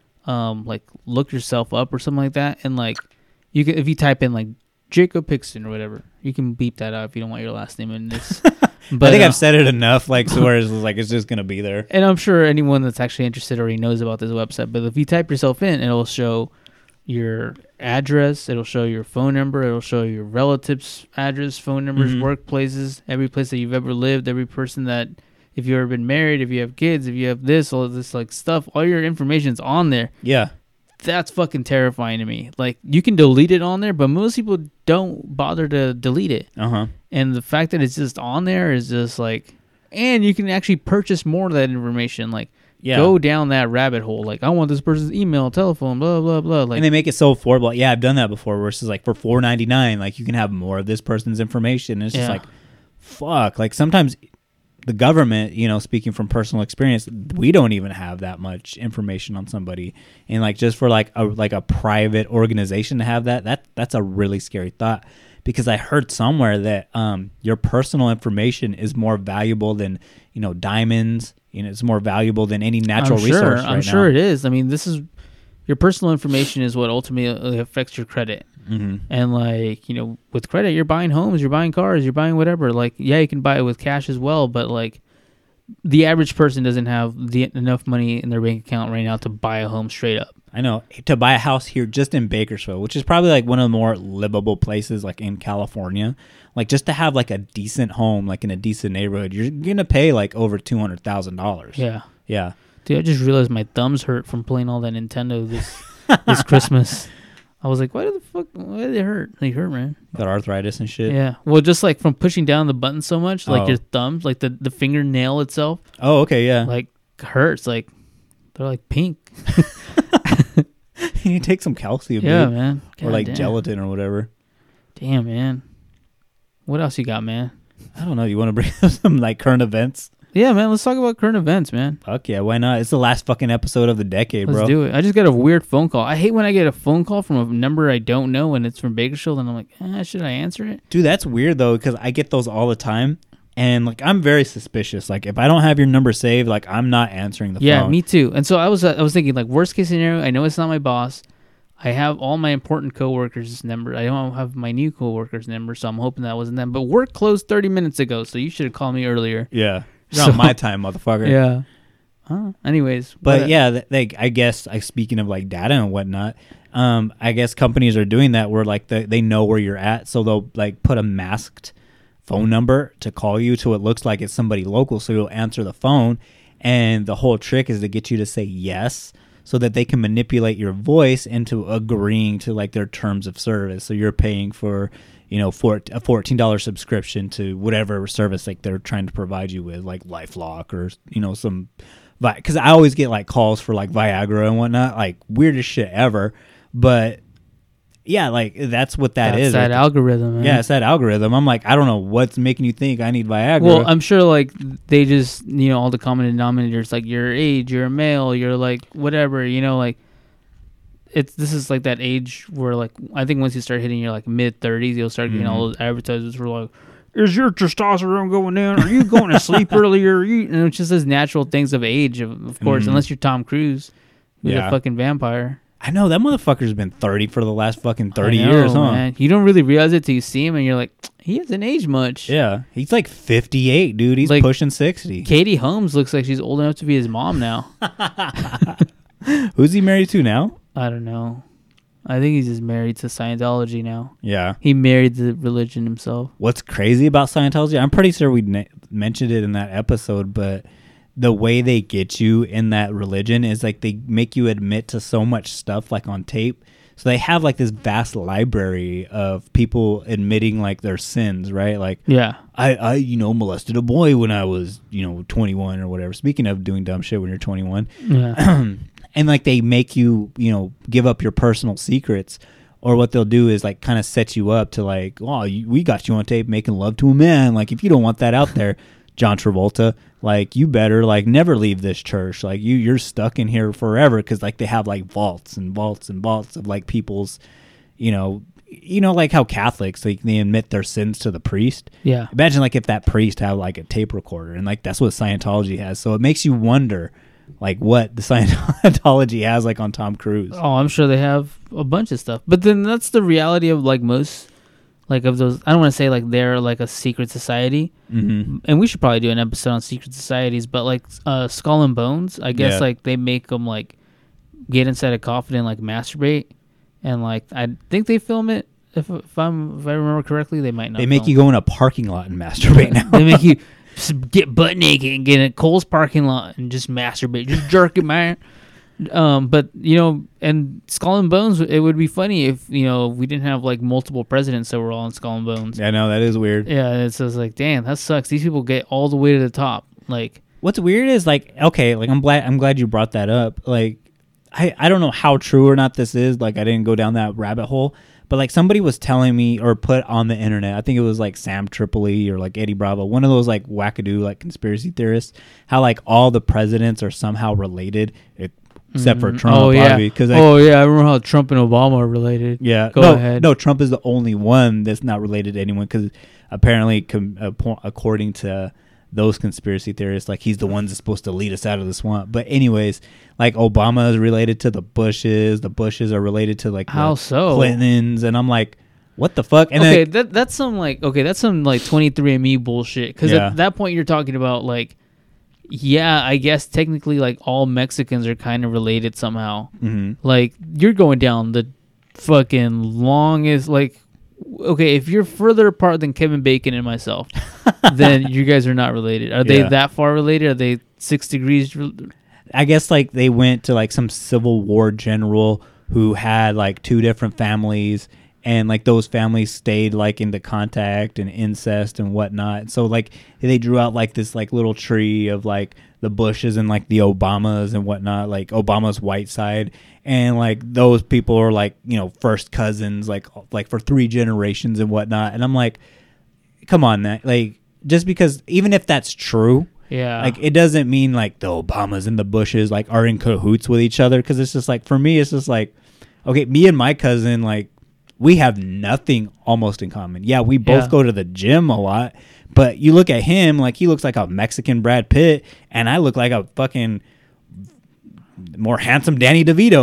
Look Yourself Up or something like that. And like you can, if you type in like Jacob Pixton or whatever, you can beep that out if you don't want your last name in this. But I think I've said it enough, like so where it's like it's just gonna be there. And I'm sure anyone that's actually interested already knows about this website. But if you type yourself in, it'll show your address, it'll show your phone number, it'll show your relatives' address, phone numbers, workplaces, every place that you've ever lived, every person that, if you've ever been married, if you have kids, if you have this, all of this like stuff, all your information's on there. Yeah. That's fucking terrifying to me. Like you can delete it on there, but most people don't bother to delete it. And the fact that it's just on there is just like, and you can actually purchase more of that information. Like, go down that rabbit hole. Like, I want this person's email, telephone, blah, blah, blah. Like, and they make it so affordable. Yeah, I've done that before, where it's just like for $4.99, like you can have more of this person's information. And it's just like, fuck. Like sometimes the government, you know, speaking from personal experience, we don't even have that much information on somebody. And like just for like a private organization to have that's a really scary thought. because I heard somewhere that your personal information is more valuable than, you know, diamonds. You know, it's more valuable than any natural resource. I'm sure it is. I mean, this is your personal information is what ultimately affects your credit. Mm-hmm. And like, you know, with credit, you're buying homes, you're buying cars, you're buying whatever. Like, yeah, you can buy it with cash as well, but like the average person doesn't have enough money in their bank account right now to buy a home straight up. I know, to buy a house here just in Bakersfield, which is probably like one of the more livable places like in California, like just to have like a decent home, like in a decent neighborhood, you're going to pay like over $200,000. Yeah. Yeah. Dude, I just realized my thumbs hurt from playing all that Nintendo this Christmas. I was like, why did they hurt? They hurt, man. Got arthritis and shit. Yeah. Well, just like from pushing down the button so much, like Oh. your thumbs, like the fingernail itself, Oh, okay, yeah. like hurts. Like they're like pink. You need to take some calcium, Yeah, dude. man. Or God like damn. gelatin or whatever. Damn, man. What else you got, man? I don't know. You want to bring up some like current events? Yeah, man. Let's talk about current events, man. Fuck yeah, why not? It's the last fucking episode of the decade, Let's bro. do it. I just got a weird phone call. I hate when I get a phone call from a number I don't know and it's from Bakersfield, and I'm like, should I answer it? Dude, that's weird though, because I get those all the time, and like I'm very suspicious. Like if I don't have your number saved, like I'm not answering the Yeah, phone. me too. And so I was thinking, like, worst case scenario, I know it's not my boss. I have all my important coworkers' number. I don't have my new coworkers' number, so I'm hoping that wasn't them. But work closed 30 minutes ago, so you should have called me earlier. Yeah, it's not my time, motherfucker. Yeah. Anyways, But yeah, I guess speaking of like data and whatnot, I guess companies are doing that where like they know where you're at, so they'll like put a masked phone number to call you, so it looks like it's somebody local, so you'll answer the phone, and the whole trick is to get you to say yes, so that they can manipulate your voice into agreeing to like their terms of service. So you're paying for, you know, a $14 subscription to whatever service like they're trying to provide you with, like LifeLock or, you know, some, because I always get like calls for like Viagra and whatnot, like weirdest shit ever. But yeah, like that's what that's That's that algorithm, man. Yeah, it's that algorithm. I'm like, I don't know what's making you think I need Viagra. Well, I'm sure like they just, you know, all the common denominators, like your age, you're a male, you're like whatever, you know, like this is like that age where like I think once you start hitting your like mid 30s, you'll start getting all those advertisements for like, is your testosterone going down? Are you going to sleep earlier? And it's just those natural things of age, of course, unless you're Tom Cruise, who's a fucking vampire. I know that motherfucker's been 30 for the last fucking 30 I know, years, huh? Man. You don't really realize it till you see him, and you're like, he hasn't aged much. Yeah, he's like 58, dude. He's Like, pushing 60. Katie Holmes looks like she's old enough to be his mom now. Who's he married to now? I don't know. I think he's just married to Scientology now. Yeah. He married the religion himself. What's crazy about Scientology? I'm pretty sure we mentioned it in that episode, but the way they get you in that religion is like they make you admit to so much stuff like on tape. So they have like this vast library of people admitting like their sins, right? Like, Yeah. I you know, molested a boy when I was, you know, 21 or whatever. Speaking of doing dumb shit when you're 21. Yeah. And like they make you, you know, give up your personal secrets, or what they'll do is like kind of set you up to like, oh, we got you on tape making love to a man. Like if you don't want that out there, John Travolta, like you better like never leave this church. Like you're stuck in here forever, because like they have like vaults and vaults and vaults of like people's, you know, like how Catholics, like they admit their sins to the priest. Yeah. Imagine like if that priest had like a tape recorder, and like that's what Scientology has. So it makes you wonder like what the Scientology has like on Tom Cruise. Oh, I'm sure they have a bunch of stuff. But then that's the reality of like most, like of those, I don't want to say like they're like a secret society. Mm-hmm. And we should probably do an episode on secret societies, but like Skull and Bones, I guess Yeah. like they make them like get inside a coffin and like masturbate. And like, I think they film it. If I remember correctly, they might not. They make film you go in a parking lot and masturbate now. They make you just get butt naked and get in Cole's parking lot and just masturbate, just jerk it, man. But you know, and Skull and Bones, it would be funny if, you know, we didn't have like multiple presidents that were all in Skull and Bones. I know, that is weird. Yeah, it's just like, damn, that sucks. These people get all the way to the top. Like, What's weird is like, okay, like I'm glad you brought that up. Like, I don't know how true or not this is. Like, I didn't go down that rabbit hole. But like somebody was telling me, or put on the internet, I think it was like Sam Tripoli or like Eddie Bravo, one of those like wackadoo like conspiracy theorists, how like all the presidents are somehow related. except for Trump. Oh yeah, because I remember how Trump and Obama are related. Yeah, go ahead. No, Trump is the only one that's not related to anyone because apparently, according to those conspiracy theorists, like he's the one that's supposed to lead us out of the swamp. But anyways, like Obama is related to the Bushes are related to like how so Clintons, and I'm like, what the fuck? And okay, that's some like 23andMe bullshit. Because at that point you're talking about like, yeah, I guess technically like all Mexicans are kind of related somehow. Mm-hmm. Like you're going down the fucking longest like. Okay, if you're further apart than Kevin Bacon and myself, then you guys are not related. Are they that far related? Are they 6 degrees? I guess like they went to like some Civil War general who had like 2 different families, and like those families stayed like into contact and incest and whatnot. So like they drew out like this like little tree of like the Bushes and like the Obamas and whatnot, like Obama's white side, and like those people are like, you know, first cousins like for 3 generations and whatnot. And I'm like, come on, that like just because even if that's true, like it doesn't mean like the Obamas and the Bushes like are in cahoots with each other, because it's just like for me it's just like, okay, me and my cousin, like we have nothing almost in common. Yeah, we both go to the gym a lot, but you look at him, like he looks like a Mexican Brad Pitt, and I look like a fucking more handsome Danny DeVito.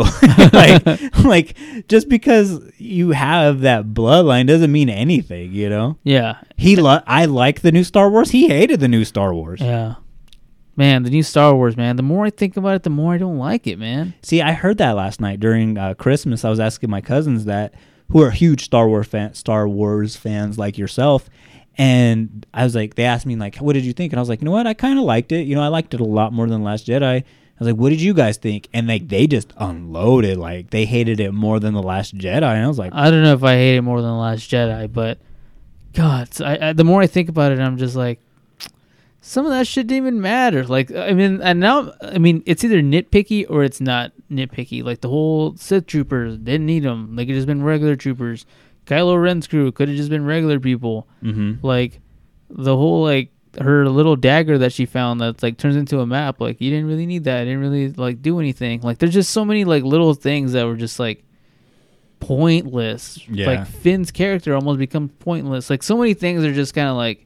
like just because you have that bloodline doesn't mean anything, you know? Yeah. I like the new Star Wars. He hated the new Star Wars. Yeah. Man, the new Star Wars, man. The more I think about it, the more I don't like it, man. See, I heard that last night during Christmas. I was asking my cousins that, who are huge Star Wars fans like yourself, and I was like, they asked me like, what did you think? And I was like, you know what, I kind of liked it. You know, I liked it a lot more than Last Jedi. I was like, what did you guys think? And like they just unloaded, like they hated it more than The Last Jedi. And I was like, I don't know if I hate it more than The Last Jedi, but God, the more I think about it, I'm just like, some of that shit didn't even matter. Like, I mean, and now, I mean, it's either nitpicky or it's not nitpicky. Like, the whole Sith troopers didn't need them. They could have just been regular troopers. Kylo Ren's crew could have just been regular people. Mm-hmm. Like, the whole, like, her little dagger that she found that, like, turns into a map. Like, you didn't really need that. It didn't really, like, do anything. Like, there's just so many, like, little things that were just, like, pointless. Yeah. Like, Finn's character almost becomes pointless. Like, so many things are just kind of, like,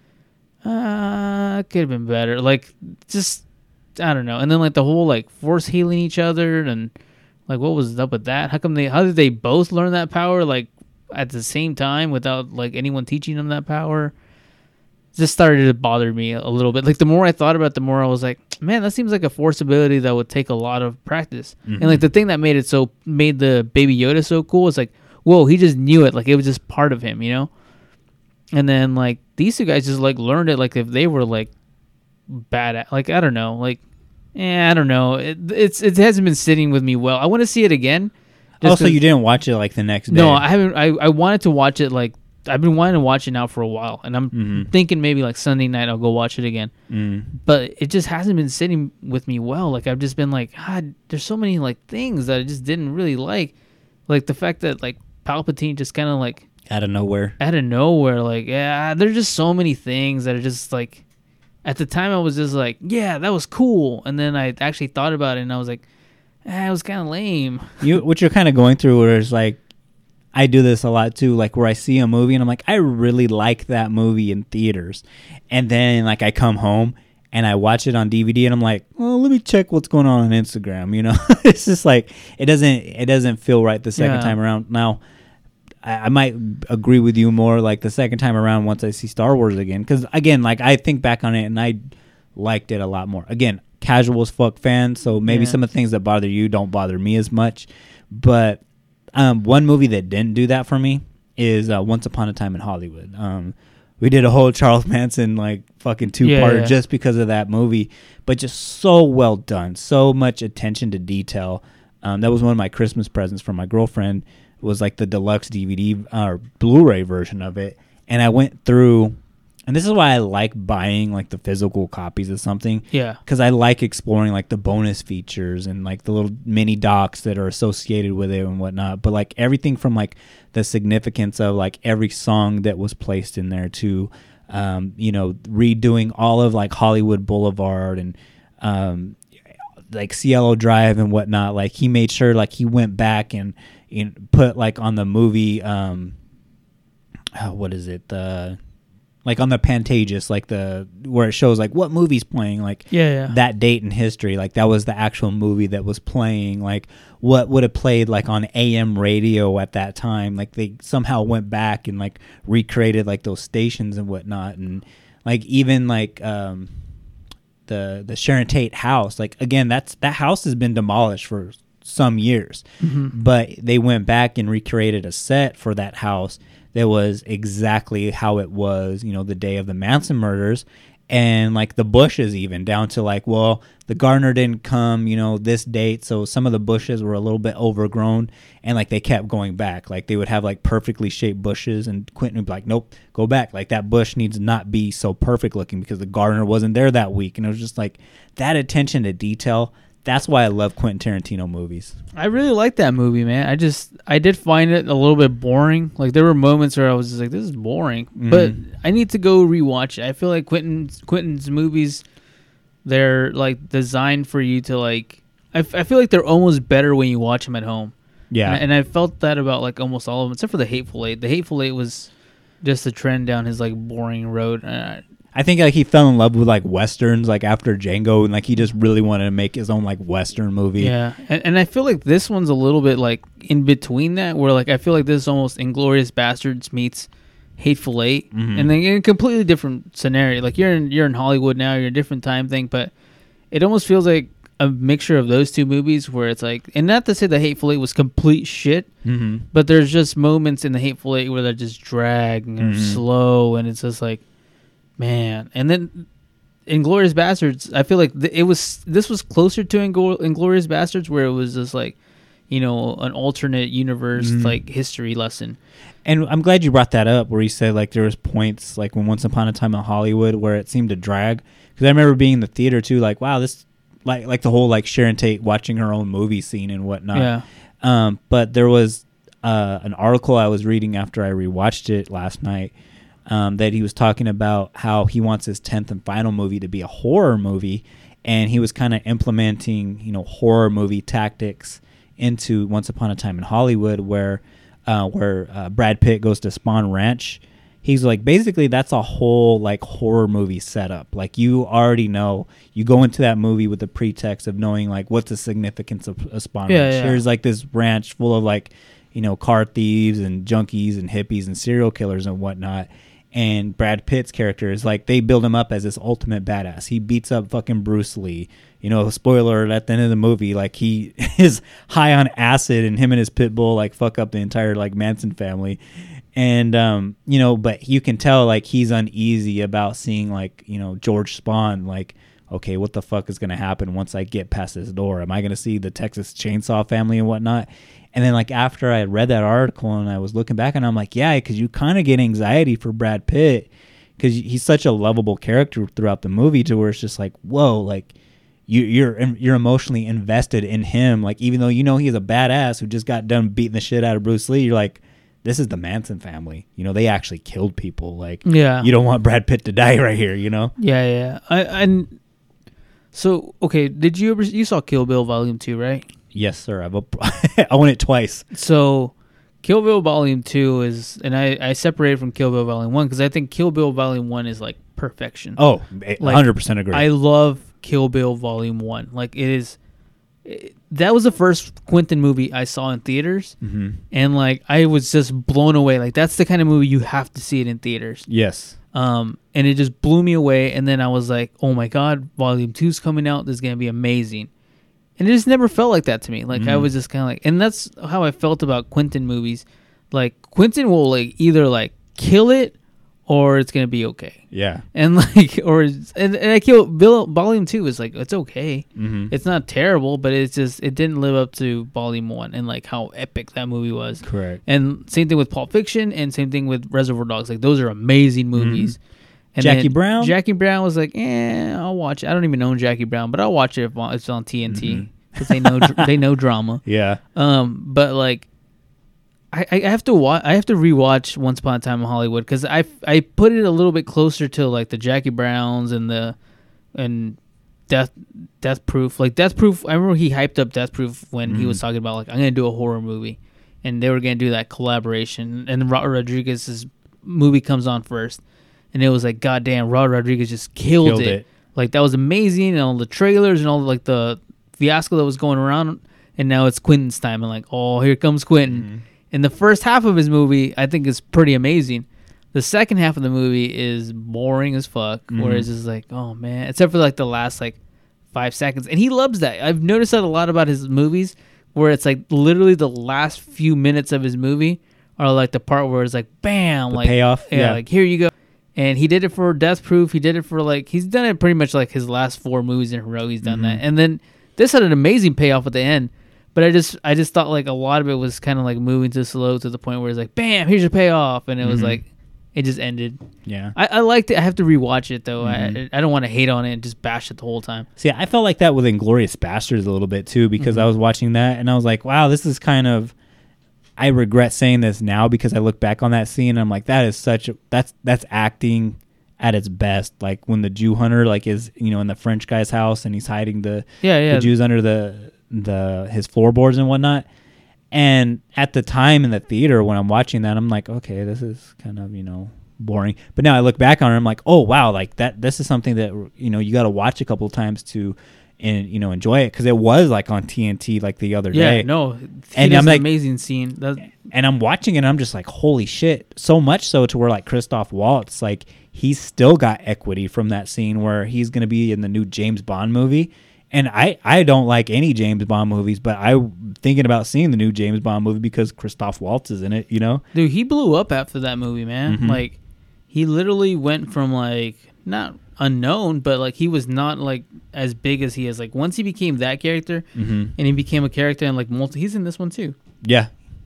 could have been better. Like, just, I don't know. And then, like, the whole, like, force healing each other and, like, what was up with that? How did they both learn that power, like, at the same time without, like, anyone teaching them that power? Just started to bother me a little bit. Like, the more I thought about it, the more I was like, man, that seems like a force ability that would take a lot of practice. Mm-hmm. And, like, the thing that made the Baby Yoda so cool is, like, whoa, he just knew it. Like, it was just part of him, you know? And then, like, these 2 guys just, like, learned it, like, if they were, like, bad at, like, I don't know. Like, I don't know. It hasn't been sitting with me well. I want to see it again. Also, you didn't watch it, like, the next day. No, I haven't. I wanted to watch it, like, I've been wanting to watch it now for a while. And I'm thinking maybe, like, Sunday night I'll go watch it again. But it just hasn't been sitting with me well. Like, I've just been like, God, there's so many, like, things that I just didn't really like. Like, the fact that, like, Palpatine just kind of, like, out of nowhere, like, yeah, there's just so many things that are just like, at the time I was just like, yeah, that was cool, and then I actually thought about it and I was like, it was kind of lame. What you're kind of going through, where it's like, I do this a lot too, like where I see a movie and I'm like, I really like that movie in theaters, and then like I come home and I watch it on DVD and I'm like, well, let me check what's going on Instagram, you know. It's just like it doesn't feel right the second time around. Now I might agree with you more like the second time around once I see Star Wars again, because again, like I think back on it and I liked it a lot more. Again, casual as fuck fan, so maybe some of the things that bother you don't bother me as much. But one movie that didn't do that for me is Once Upon a Time in Hollywood. We did a whole Charles Manson like fucking 2-parter just because of that movie, but just so well done, so much attention to detail. That was one of my Christmas presents from my girlfriend. Was like the deluxe DVD or Blu-ray version of it, and I went through, and this is why I like buying like the physical copies of something, because I like exploring like the bonus features and like the little mini docs that are associated with it and whatnot. But like everything from like the significance of like every song that was placed in there to you know, redoing all of like Hollywood Boulevard and like Cielo Drive and whatnot. Like he made sure like he went back and put like on the movie, what is it? Like on the Pantages, like where it shows like what movie's playing, like that date in history, like that was the actual movie that was playing, like what would have played like on AM radio at that time. Like they somehow went back and like recreated like those stations and whatnot, and like even like the Sharon Tate house, like again that house has been demolished for some years, but they went back and recreated a set for that house that was exactly how it was, you know, the day of the Manson murders. And like the bushes, even down to like, well, the gardener didn't come, you know, this date, so some of the bushes were a little bit overgrown, and like they kept going back. Like they would have like perfectly shaped bushes, and Quentin would be like, nope, go back, like that bush needs to not be so perfect looking because the gardener wasn't there that week. And it was just like that attention to detail. That's why I love Quentin Tarantino movies. I really like that movie, man. I did find it a little bit boring. Like there were moments where I was just like, this is boring. But I need to go rewatch it. I feel like Quentin's movies, they're like designed for you to like, I feel like they're almost better when you watch them at home. Yeah. And I felt that about like almost all of them, except for The Hateful Eight. The Hateful Eight was just a trend down his like boring road. I think like he fell in love with like westerns like after Django, and like he just really wanted to make his own like western movie. Yeah, and I feel like this one's a little bit like in between that, where like I feel like this is almost Inglourious Bastards meets Hateful Eight, and then in a completely different scenario. Like you're in Hollywood now, you're in a different time thing, but it almost feels like a mixture of those two movies where it's like, and not to say the Hateful Eight was complete shit, but there's just moments in the Hateful Eight where they're just dragging and slow, and it's just like, man. And then Inglourious Bastards, I feel like this was closer to Inglourious Bastards, where it was just like, you know, an alternate universe like history lesson. And I'm glad you brought that up, where you said like there was points like when Once Upon a Time in Hollywood where it seemed to drag, because I remember being in the theater too, like, wow, this like the whole like Sharon Tate watching her own movie scene and whatnot. Yeah. But there was an article I was reading after I rewatched it last night, that he was talking about how he wants his 10th and final movie to be a horror movie, and he was kind of implementing, you know, horror movie tactics into Once Upon a Time in Hollywood, where Brad Pitt goes to Spawn Ranch. He's like, basically that's a whole like horror movie setup. Like you already know, you go into that movie with the pretext of knowing like what's the significance of a Spawn Ranch. Yeah. There's like this ranch full of like, you know, car thieves and junkies and hippies and serial killers and whatnot. And Brad Pitt's character is like, they build him up as this ultimate badass. He beats up fucking Bruce Lee. You know, spoiler alert, at the end of the movie, like he is high on acid, and him and his pit bull like fuck up the entire like Manson family. And you know, but you can tell like he's uneasy about seeing like, you know, George Spawn, like, okay, what the fuck is gonna happen once I get past this door? Am I gonna see the Texas Chainsaw family and whatnot? And then like after I had read that article and I was looking back, and I'm like, yeah, because you kind of get anxiety for Brad Pitt, because he's such a lovable character throughout the movie, to where it's just like, whoa, like you're emotionally invested in him, like even though you know he's a badass who just got done beating the shit out of Bruce Lee, you're like, this is the Manson family, you know, they actually killed people, like, yeah, you don't want Brad Pitt to die right here, you know. And so okay, you saw Kill Bill Volume 2, right? Yes, sir. I own it twice. So Kill Bill Volume 2 is, and I separated from Kill Bill Volume 1 because I think Kill Bill Volume 1 is like perfection. Oh, 100% agree. I love Kill Bill Volume 1. Like that was the first Quentin movie I saw in theaters, and like I was just blown away. Like that's the kind of movie you have to see it in theaters. Yes. And it just blew me away, and then I was like, oh my God, Volume 2's coming out. This is going to be amazing. And it just never felt like that to me. Like I was just kind of like, and that's how I felt about Quentin movies. Like Quentin will like either like kill it or it's gonna be okay. Yeah. And like, and I Kill Bill Volume 2 is like, it's okay. It's not terrible, but it's just, it didn't live up to Volume 1 and like how epic that movie was. Correct. And same thing with Pulp Fiction, and same thing with Reservoir Dogs. Like those are amazing movies. And Jackie Brown? Jackie Brown was like, I'll watch it. I don't even own Jackie Brown, but I'll watch it if it's on TNT because they know drama. Yeah. But like, I have to rewatch Once Upon a Time in Hollywood because I put it a little bit closer to like the Jackie Browns and Death Proof. Like Death Proof, I remember he hyped up Death Proof when he was talking about like I'm gonna do a horror movie, and they were gonna do that collaboration. And Robert Rodriguez's movie comes on first, and it was like, goddamn, Robert Rodriguez just killed it. Like that was amazing, and all the trailers and all like the fiasco that was going around. And now it's Quentin's time, and like, oh, here comes Quentin. And the first half of his movie, I think, is pretty amazing. The second half of the movie is boring as fuck, where it's just like, oh man, except for like the last like 5 seconds. And he loves that. I've noticed that a lot about his movies, where it's like literally the last few minutes of his movie are like the part where it's like, bam, The like payoff. yeah, like here you go. And he did it for Death Proof. He did it for like, he's done it pretty much like his last 4 movies in a row. He's done that. And then this had an amazing payoff at the end. But I just thought like a lot of it was kind of like moving too slow to the point where it's like, bam, here's your payoff. And it was like, it just ended. Yeah. I liked it. I have to rewatch it though. I don't want to hate on it and just bash it the whole time. See, I felt like that with Inglourious Bastards a little bit too, because I was watching that and I was like, wow, this is kind of, I regret saying this now because I look back on that scene and I'm like, that is that's acting at its best. Like when the Jew hunter like is, in the French guy's house and he's hiding the Jews under his floorboards and whatnot. And at the time in the theater when I'm watching that, I'm like, okay, this is kind of, boring. But now I look back on it, I'm like, oh wow, like this is something that, you got to watch a couple of times to, and enjoy it, because it was like on TNT like the other day. Yeah, no, and I'm like, amazing scene. And I'm watching it and I'm just like, holy shit. So much so to where like Christoph Waltz, like he's still got equity from that scene where he's going to be in the new James Bond movie. And I don't like any James Bond movies, but I'm thinking about seeing the new James Bond movie because Christoph Waltz is in it, Dude, he blew up after that movie, man. Like, he literally went from, like, not unknown, but, like, he was not, like, as big as he is. Like, once he became that character, and he became a character in, like, he's in this one, too. Yeah.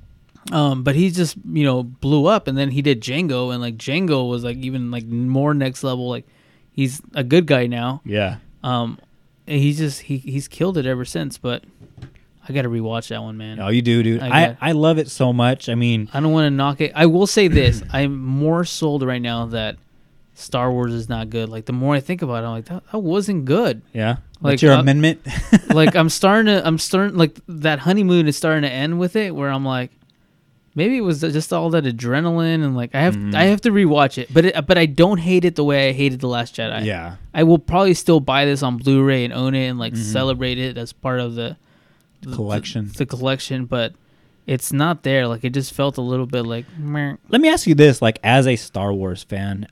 But he just, blew up, and then he did Django, and, like, Django was, like, even, like, more next level. Like, he's a good guy now. Yeah. And he's killed it ever since, but I got to rewatch that one, man. Oh, you do, dude. I love it so much. I mean, I don't want to knock it. I will say this. I'm more sold right now that Star Wars is not good. Like, the more I think about it, I'm like, that wasn't good. Yeah. Like, what's your amendment? Like, I'm starting, like, that honeymoon is starting to end with it, where I'm like, maybe it was just all that adrenaline, and like I have to rewatch it. But I don't hate it the way I hated The Last Jedi. Yeah. I will probably still buy this on Blu-ray and own it and like celebrate it as part of the collection. The collection, but it's not there. Like, it just felt a little bit like meh. Let me ask you this, like as a Star Wars fan,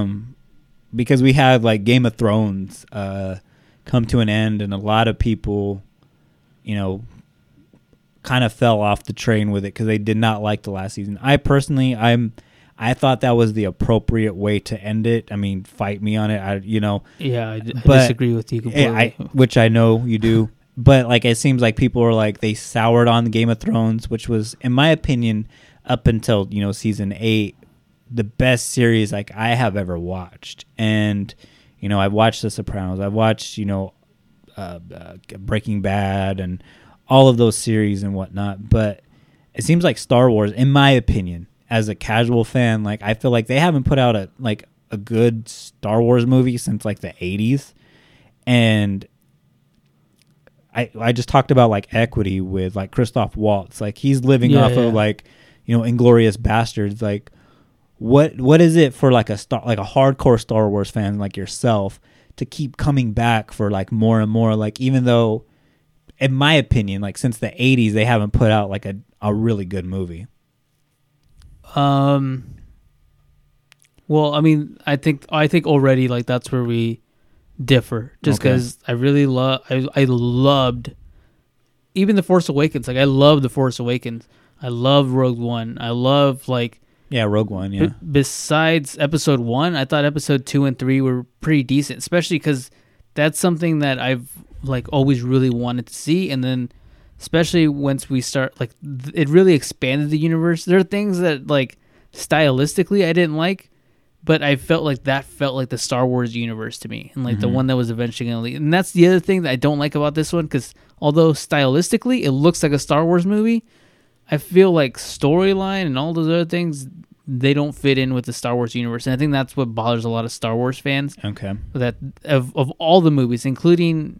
because we had like Game of Thrones come to an end, and a lot of people, kind of fell off the train with it because they did not like the last season. I personally, I thought that was the appropriate way to end it. I mean, fight me on it. Yeah, I disagree with you completely. Which I know you do. But like, it seems like people are like, they soured on the Game of Thrones, which was, in my opinion, up until season 8, the best series like I have ever watched. And I've watched The Sopranos. I've watched Breaking Bad and all of those series and whatnot. But it seems like Star Wars, in my opinion, as a casual fan, like I feel like they haven't put out a good Star Wars movie since like the 80s. And I just talked about like equity with like Christoph Waltz. Like, he's living off of like, Inglourious Bastards. Like, what is it for like a hardcore Star Wars fan like yourself to keep coming back for like more and more? Like, even though, in my opinion, like since the 80s, they haven't put out like a really good movie. Well, I mean, I think already like that's where we differ, just because I really I loved even The Force Awakens. Like, I love The Force Awakens. I love Rogue One. I love Rogue One. Yeah. Besides Episode 1, I thought Episode 2 and 3 were pretty decent, especially because that's something that I've like always really wanted to see. And then especially once we start, like, it really expanded the universe. There are things that like stylistically I didn't like, but I felt like the Star Wars universe to me, and like the one that was eventually going to lead. And that's the other thing that I don't like about this one, because although stylistically it looks like a Star Wars movie, I feel like storyline and all those other things they don't fit in with the Star Wars universe, and I think that's what bothers a lot of Star Wars fans. Okay. That of all the movies, including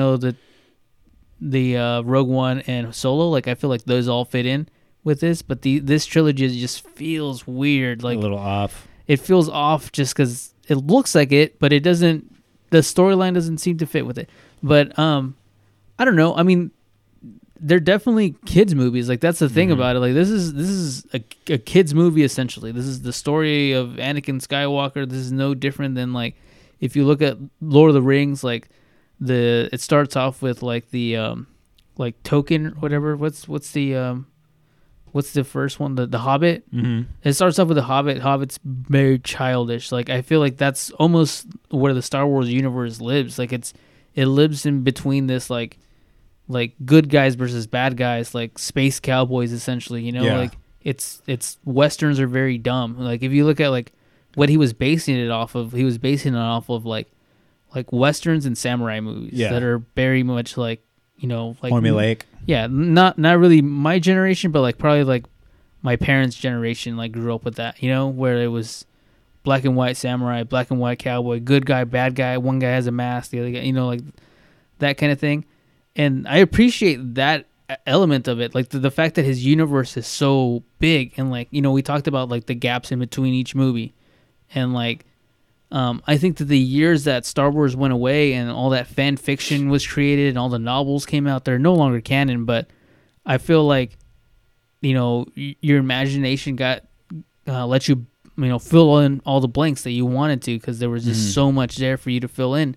the Rogue One and Solo, like I feel like those all fit in with this, but this trilogy just feels weird, like a little off. It feels off just because it looks like it, but it doesn't. The storyline doesn't seem to fit with it. But I don't know. I mean, they're definitely kids movies. Like that's the thing about it. Like this is a kids movie essentially. This is the story of Anakin Skywalker. This is no different than like if you look at Lord of the Rings. Like it starts off with like the like Token or whatever. What's the first one? The Hobbit. Mm-hmm. It starts off with the Hobbit. Hobbit's very childish. Like I feel like that's almost where the Star Wars universe lives. Like it lives in between this like good guys versus bad guys, like space cowboys essentially. You know, like it's westerns are very dumb. Like if you look at like what he was basing it off of, he was basing it off of like westerns and samurai movies that are very much like like formulaic. Yeah, not really my generation, but like probably like my parents' generation like grew up with that, where it was black and white samurai, black and white cowboy, good guy, bad guy, one guy has a mask, the other guy, like that kind of thing. And I appreciate that element of it, like the fact that his universe is so big, and like we talked about like the gaps in between each movie, and like I think that the years that Star Wars went away and all that fan fiction was created and all the novels came out, they're no longer canon. But I feel like, your imagination got let you, fill in all the blanks that you wanted to, because there was just so much there for you to fill in.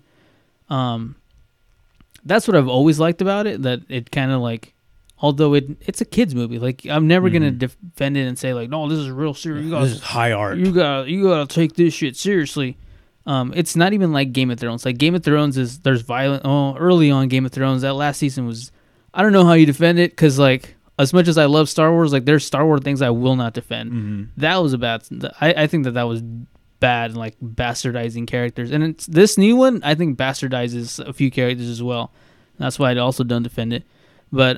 That's what I've always liked about it. That it kind of like, although it's a kids movie, like I'm never gonna defend it and say like, no, this is real serious. This is high art. You gotta take this shit seriously. It's not even like Game of Thrones. Like Game of Thrones there's violent. Oh, early on Game of Thrones, that last season was, I don't know how you defend it, because like as much as I love Star Wars, like there's Star Wars things I will not defend. That was a bad. I think that was bad, like bastardizing characters, and this new one I think bastardizes a few characters as well. That's why I also don't defend it. But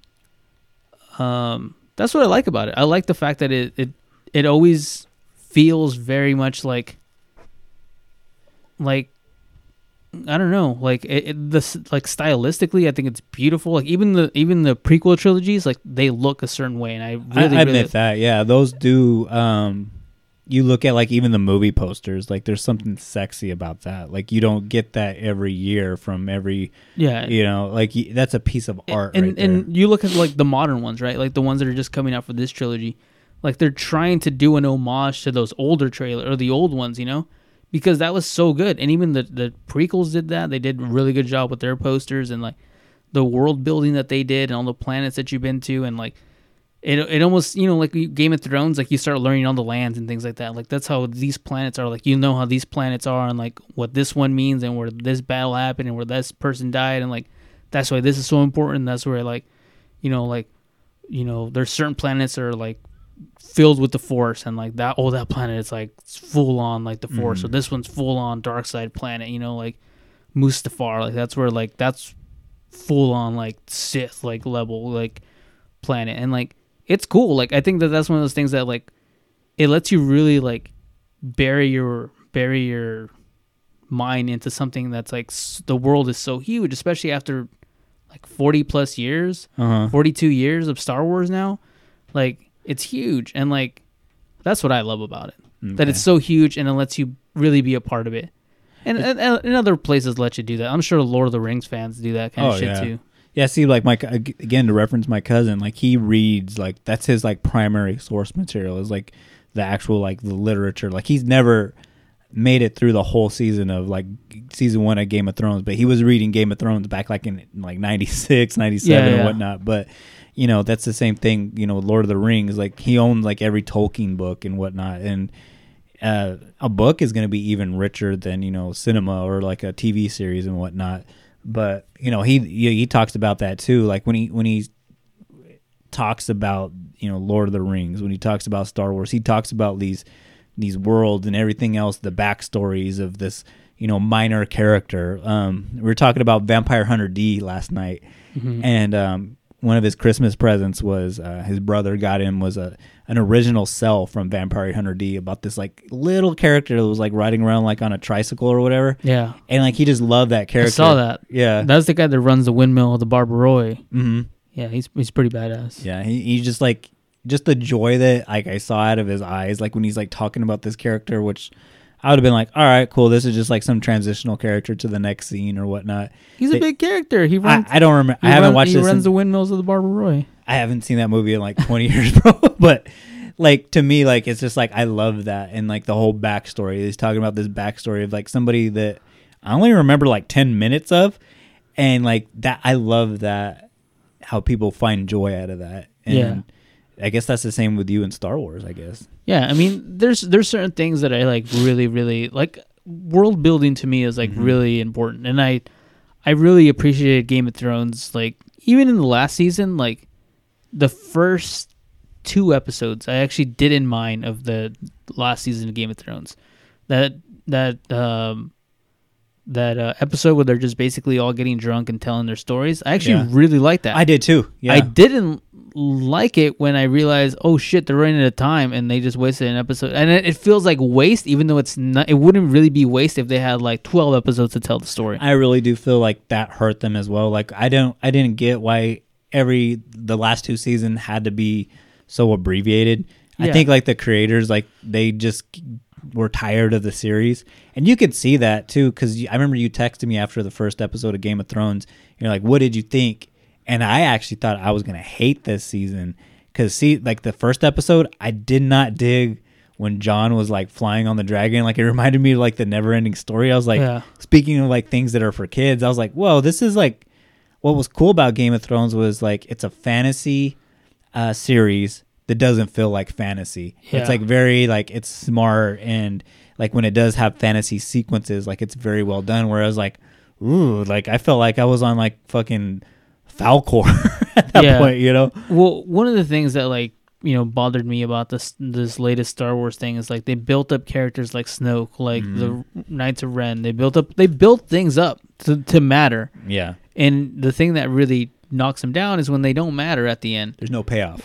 that's what I like about it. I like the fact that it always feels very much like I don't know, like like stylistically, I think it's beautiful. Like even the prequel trilogies, like they look a certain way, and I admit that. Yeah, those do. You look at like even the movie posters, like there's something sexy about that. Like you don't get that every year from every. Like that's a piece of art. And you look at like the modern ones, right? Like the ones that are just coming out for this trilogy, like they're trying to do an homage to those older or the old ones, because that was so good. And even the prequels did that. They did a really good job with their posters and like the world building that they did and all the planets that you've been to, and like it almost, like Game of Thrones, like you start learning all the lands and things like that. Like that's how these planets are. Like how these planets are, and like what this one means, and where this battle happened, and where this person died, and like that's why this is so important. That's where there's certain planets that are like filled with the Force, and like that planet is like full on like the Force. So this one's full on dark side planet, like Mustafar, like that's where like that's full on like Sith like level like planet, and like it's cool. Like I think that that's one of those things that like it lets you really like bury your mind into something that's like the world is so huge, especially after like 40 plus years, 42 years of Star Wars now. Like it's huge, and like that's what I love about it. Okay. That it's so huge, and it lets you really be a part of it. And other places let you do that. I'm sure Lord of the Rings fans do that kind of shit too. Yeah, see, like again, to reference my cousin, like he reads, like that's his like primary source material is like the actual like the literature. Like he's never made it through the whole season of like season 1 of Game of Thrones, but he was reading Game of Thrones back like in like 96, 97 and whatnot. But that's the same thing. Lord of the Rings, like he owns like every Tolkien book and whatnot, and a book is going to be even richer than cinema or like a TV series and whatnot. But he talks about that too. Like when he talks about Lord of the Rings, when he talks about Star Wars, he talks about these worlds and everything else, the backstories of this minor character. We were talking about Vampire Hunter D last night, and one of his Christmas presents was his brother got him was an original cell from Vampire Hunter D about this like little character that was like riding around like on a tricycle or whatever. Yeah. And like he just loved that character. I saw that. Yeah. That's the guy that runs the windmill of the Barbaroy. Mm-hmm. Yeah, he's pretty badass. Yeah, he just like just the joy that like I saw out of his eyes, like when he's like talking about this character, which I would have been like, all right, cool. This is just like some transitional character to the next scene or whatnot. He's a big character. He runs. I don't remember. I haven't watched this. He runs since, the windmills of the Barbaroy. I haven't seen that movie in like 20 years, bro. But like to me, like it's just like I love that and like the whole backstory. He's talking about this backstory of like somebody that I only remember like 10 minutes of, and like that I love that how people find joy out of that. And Yeah. I guess that's the same with you in Star Wars, I guess. Yeah, I mean, there's certain things that I like really like. World building to me is like really important, and I really appreciated Game of Thrones. Like even in the last season, like the first 2 episodes, I actually didn't mind of the last season of Game of Thrones. That episode where they're just basically all getting drunk and telling their stories. I actually really liked that. I did too. Yeah. I didn't like it when I realized, oh shit, they're running out of time and they just wasted an episode. And it feels like waste, even though it's not. It wouldn't really be waste if they had like 12 episodes to tell the story. I really do feel like that hurt them as well. Like I didn't get why the last 2 seasons had to be so abbreviated. Yeah. I think like the creators, like they just were tired of the series, and you could see that too because I remember you texted me after the first episode of Game of Thrones. You're like, "What did you think?" And I actually thought I was gonna hate this season because like the first episode, I did not dig when Jon was like flying on the dragon. Like it reminded me of like the Never-Ending Story. I was like, speaking of like things that are for kids, I was like, whoa, this is like what was cool about Game of Thrones was like it's a fantasy series that doesn't feel like fantasy. Yeah. It's like very like it's smart, and like when it does have fantasy sequences, like it's very well done. Whereas like, ooh, like I felt like I was on like fucking Falcor at that point, you know? Well, one of the things that like, you know, bothered me about this latest Star Wars thing is like they built up characters like Snoke, like the Knights of Ren. They built things up to matter. Yeah. And the thing that really knocks them down is when they don't matter at the end. There's no payoff.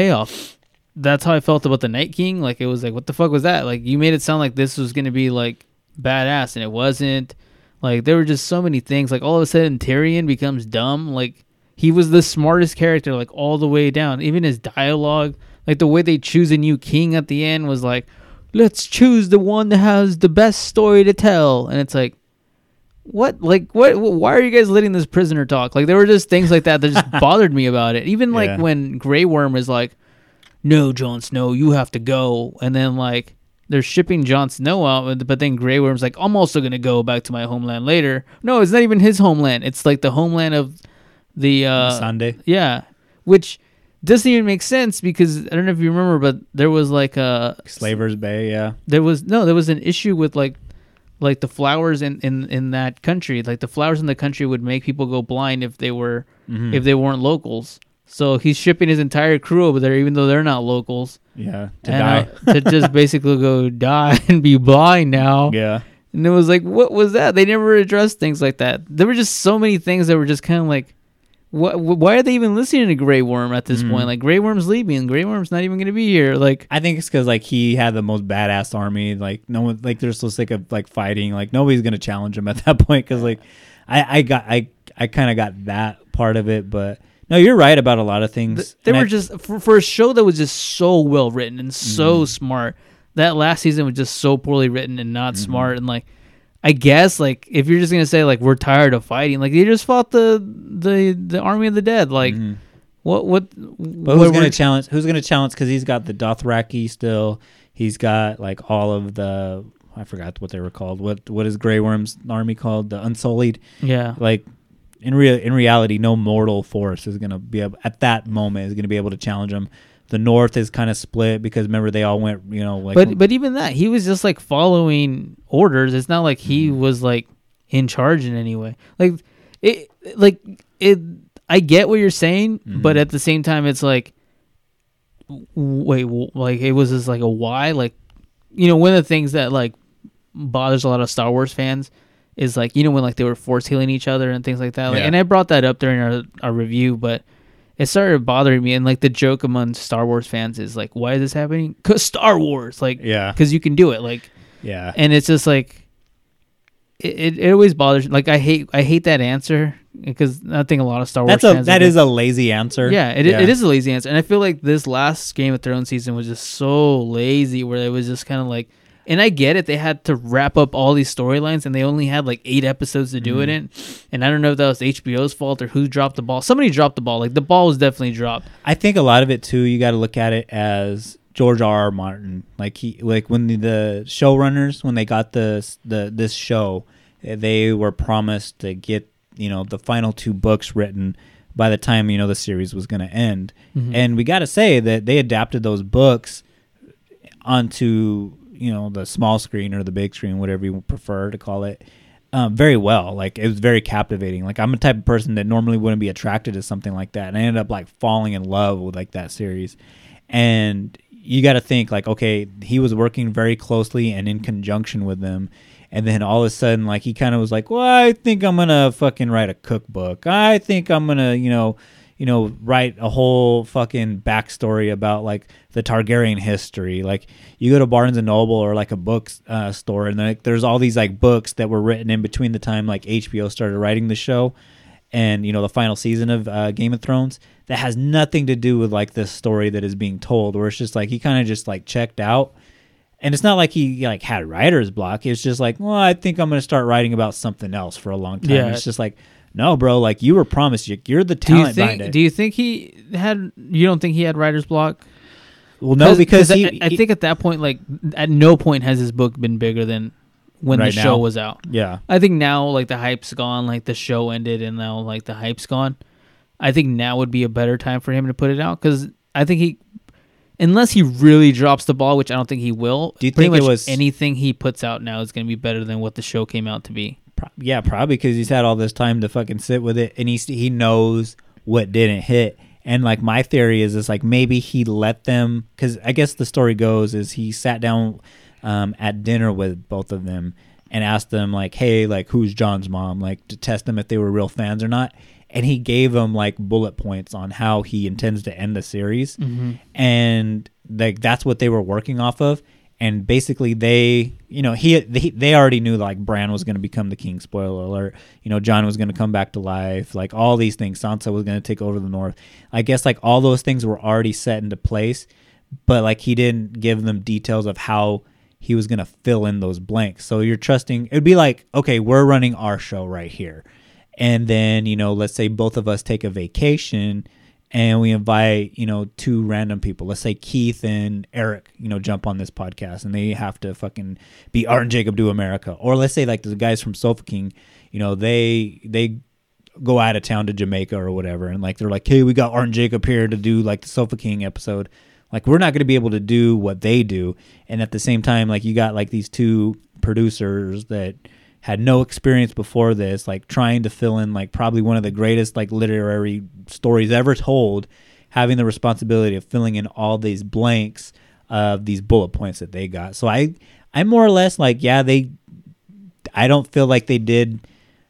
That's how I felt about the Night King. Like it was like, what the fuck was that? Like you made it sound like this was going to be like badass, and it wasn't. Like there were just so many things. Like all of a sudden Tyrion becomes dumb. Like he was the smartest character, like all the way down. Even his dialogue, like the way they choose a new king at the end was like, let's choose the one that has the best story to tell. And it's like, what? Like, what? Why are you guys letting this prisoner talk? Like, there were just things like that just bothered me about it. Even like when Grey Worm is like, no, Jon Snow, you have to go. And then like they're shipping Jon Snow out, but then Grey Worm's like, I'm also going to go back to my homeland later. No, it's not even his homeland. It's like the homeland of the Sunday. Yeah, which doesn't even make sense because I don't know if you remember, but there was like a Slaver's Bay. Yeah, there was an issue with like the flowers in that country. Like the flowers in the country would make people go blind if they were if they weren't locals. So he's shipping his entire crew over there, even though they're not locals. Yeah, to die. To just basically go die and be blind now. Yeah. And it was like, what was that? They never addressed things like that. There were just so many things that were just kind of like, why are they even listening to Grey Worm at this point? Like, Grey Worm's leaving. Grey Worm's not even going to be here. Like, I think it's because like he had the most badass army. Like no one, like they're so sick of like fighting. Like nobody's going to challenge him at that point. Because like I kind of got that part of it. But no, you're right about a lot of things. They were just for a show that was just so well written and so smart. That last season was just so poorly written and not smart. And like, I guess like if you're just gonna say like we're tired of fighting, like they just fought the army of the dead. Like what? But who's gonna challenge? Who's gonna challenge? Because he's got the Dothraki still. He's got like all of the. I forgot what they were called. What is Grey Worm's army called? The Unsullied. Yeah. Like in reality, no mortal force is gonna be able at that moment is gonna be able to challenge him. The North is kind of split because remember they all went, you know, like. But even that, he was just like following orders. It's not like he was like in charge in any way. Like it. I get what you're saying, but at the same time, it's like, wait, like it was just like a why. Like, you know, one of the things that like bothers a lot of Star Wars fans is like, you know, when like they were force healing each other and things like that. Like, and I brought that up during our review, but. it started bothering me. And like the joke among Star Wars fans is like, why is this happening? Because Star Wars, like, Yeah. because you can do it, like, Yeah. and it's just like, it always bothers. Like I hate that answer because I think a lot of Star Wars fans that is a lazy answer. Yeah, it is a lazy answer, and I feel like this last Game of Thrones season was just so lazy, where it was just kind of like. And I get it; they had to wrap up all these storylines, and they only had like 8 episodes to do it in. And I don't know if that was HBO's fault or who dropped the ball. Somebody dropped the ball. Like the ball was definitely dropped. I think a lot of it too. You got to look at it as George R.R. Martin. Like when the showrunners, when they got this show, they were promised to get the final 2 books written by the time the series was going to end. And we got to say that they adapted those books onto the small screen or the big screen, whatever you prefer to call it, very well. Like it was very captivating. Like I'm a type of person that normally wouldn't be attracted to something like that, and I ended up like falling in love with like that series. And you got to think like, okay, he was working very closely and in conjunction with them. And then all of a sudden, like he kind of was like, well, I think I'm going to fucking write a cookbook. I think I'm going to, write a whole fucking backstory about like the Targaryen history. Like you go to Barnes and Noble or like a book store, and like there's all these like books that were written in between the time like HBO started writing the show and the final season of Game of Thrones that has nothing to do with like this story that is being told, where it's just like he kind of just like checked out. And it's not like he like had writer's block. It's just like, well, I think I'm going to start writing about something else for a long time. Yeah. It's just like, no, bro, like you were promised. You're the talent behind it. Do you think he had? You don't think he had writer's block? Well, no, because I think at that point, like at no point has his book been bigger than when the show was out. Yeah, I think now like the hype's gone, like the show ended, and now like the hype's gone. I think now would be a better time for him to put it out because I think unless he really drops the ball, which I don't think he will. Do you think it was anything he puts out now is going to be better than what the show came out to be? Yeah, probably because he's had all this time to fucking sit with it, and he knows what didn't hit. And like my theory is like maybe he let them, because I guess the story goes is he sat down at dinner with both of them and asked them like, hey, like who's John's mom, like to test them if they were real fans or not. And he gave them like bullet points on how he intends to end the series, and like that's what they were working off of. And basically, they already knew like Bran was going to become the king. Spoiler alert! Jon was going to come back to life. Like all these things, Sansa was going to take over the North. I guess like all those things were already set into place, but like he didn't give them details of how he was going to fill in those blanks. So you're trusting. It'd be like, okay, we're running our show right here. And then, let's say both of us take a vacation and we invite, 2 random people. Let's say Keith and Eric, jump on this podcast and they have to fucking be Art and Jacob Do America. Or let's say like the guys from Sofa King, they go out of town to Jamaica or whatever. And like, they're like, hey, we got Art and Jacob here to do like the Sofa King episode. Like, we're not going to be able to do what they do. And at the same time, like you got like these 2 producers that had no experience before this, like trying to fill in like probably one of the greatest like literary stories ever told, having the responsibility of filling in all these blanks of these bullet points that they got. So I'm more or less like, yeah, I don't feel like they did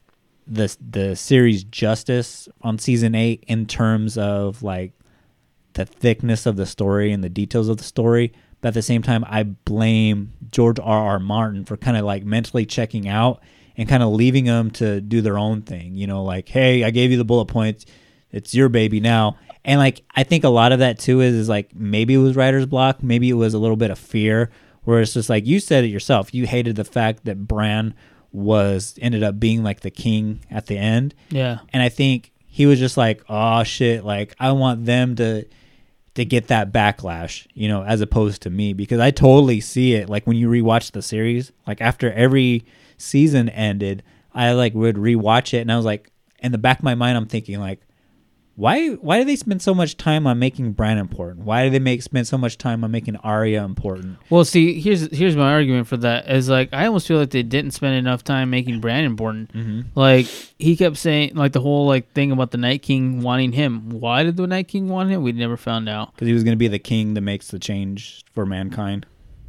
the series justice on season 8 in terms of like the thickness of the story and the details of the story. But at the same time, I blame George R.R. Martin for kind of like mentally checking out and kind of leaving them to do their own thing. Like, hey, I gave you the bullet points. It's your baby now. And like, I think a lot of that too is like maybe it was writer's block. Maybe it was a little bit of fear where it's just like, you said it yourself. You hated the fact that Bran ended up being like the king at the end. Yeah. And I think he was just like, oh shit, like I want them to get that backlash, as opposed to me, because I totally see it. Like when you rewatch the series, like after every season ended, I like would rewatch it and I was like, in the back of my mind, I'm thinking like, why do they spend so much time on making Bran important? Why do they spend so much time on making Arya important? Well, see, here's my argument for that is like I almost feel like they didn't spend enough time making Bran important. Like he kept saying like the whole like thing about the Night King wanting him. Why did the Night King want him? We never found out. Because he was going to be the king that makes the change for mankind.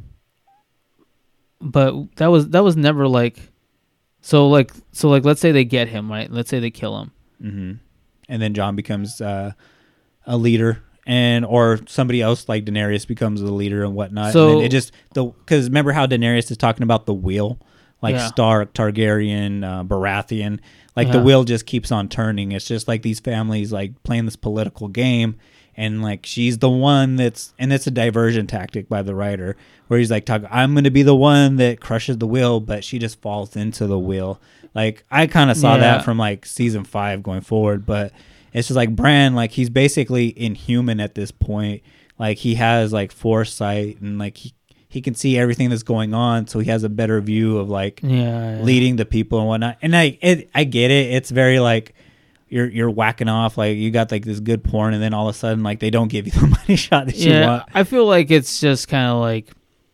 But that was never like so let's say they get him, right? Let's say they kill him. And then Jon becomes a leader, and or somebody else like Daenerys becomes the leader and whatnot. So- and then it just because remember how Daenerys is talking about the wheel, like Yeah. Stark, Targaryen, Baratheon, like the Yeah. wheel just keeps on turning. It's just like these families like playing this political game. And like she's the one and it's a diversion tactic by the writer where he's like, I'm going to be the one that crushes the wheel, but she just falls into the wheel. Like I kind of saw Yeah. that from like season 5 going forward, but it's just like Bran, like he's basically inhuman at this point. Like he has like foresight and like he can see everything that's going on, so he has a better view of like leading the people and whatnot. And I get it. It's very like. You're whacking off, like you got like this good porn, and then all of a sudden like they don't give you the money shot that you want. I feel like it's just kind of like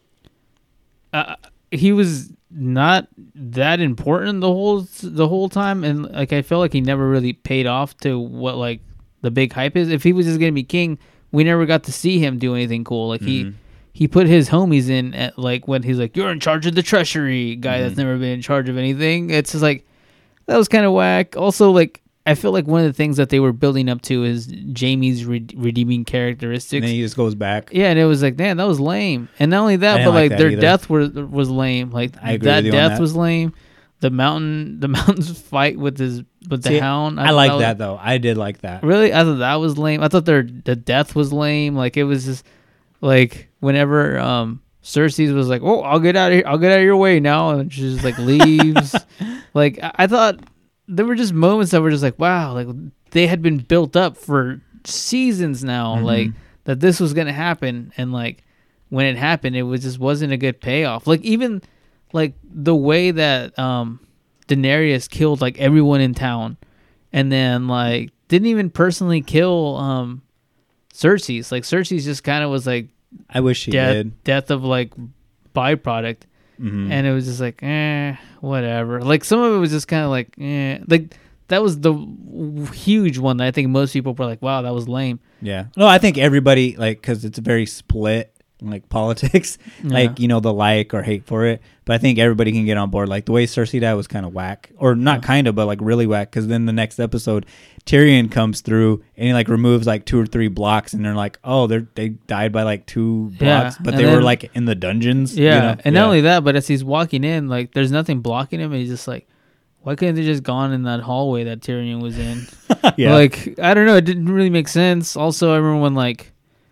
he was not that important the whole time, and like I feel like he never really paid off to what like the big hype is. If he was just gonna be king, we never got to see him do anything cool. Like he put his homies in at like when he's like, you're in charge of the treasury, guy that's never been in charge of anything. It's just like that was kind of whack. Also, like I feel like one of the things that they were building up to is Jaime's redeeming characteristics. And then he just goes back. Yeah, and it was like, man, that was lame. And not only I that, didn't but like like that their either. death was lame. Like I agree that with you on death that. was lame. The mountain's fight with the See, hound. I like that though. I did like that. Really, I thought that was lame. I thought the death was lame. Like it was just like whenever Cersei was like, "Oh, I'll get out of here. I'll get out of your way now," and she just like leaves. Like I thought there were just moments that were just like, wow, like they had been built up for seasons now, like that this was gonna happen, and like when it happened, it was just wasn't a good payoff. Like even like the way that Daenerys killed like everyone in town, and then like didn't even personally kill Cersei's. Like Cersei's just kind of was like I wish she did. death of like byproduct. And it was just like, whatever. Like some of it was just kind of like, like that was the huge one that I think most people were like, wow, that was lame. Yeah. No, I think everybody like because it's a very split like politics, like you know the like or hate for it. But I think everybody can get on board. Like the way Cersei died was kind of whack, or not kind of, but like really whack. Because then the next episode, Tyrion comes through and he like removes like 2 or 3 blocks, and they're like, oh, they died by like 2 blocks, but and they were then- like in the dungeons. Yeah, you know? and not only that, but as he's walking in, like there's nothing blocking him, and he's just like, why couldn't they just gone in that hallway that Tyrion was in? Yeah. Like I don't know, it didn't really make sense. Also, I remember when like,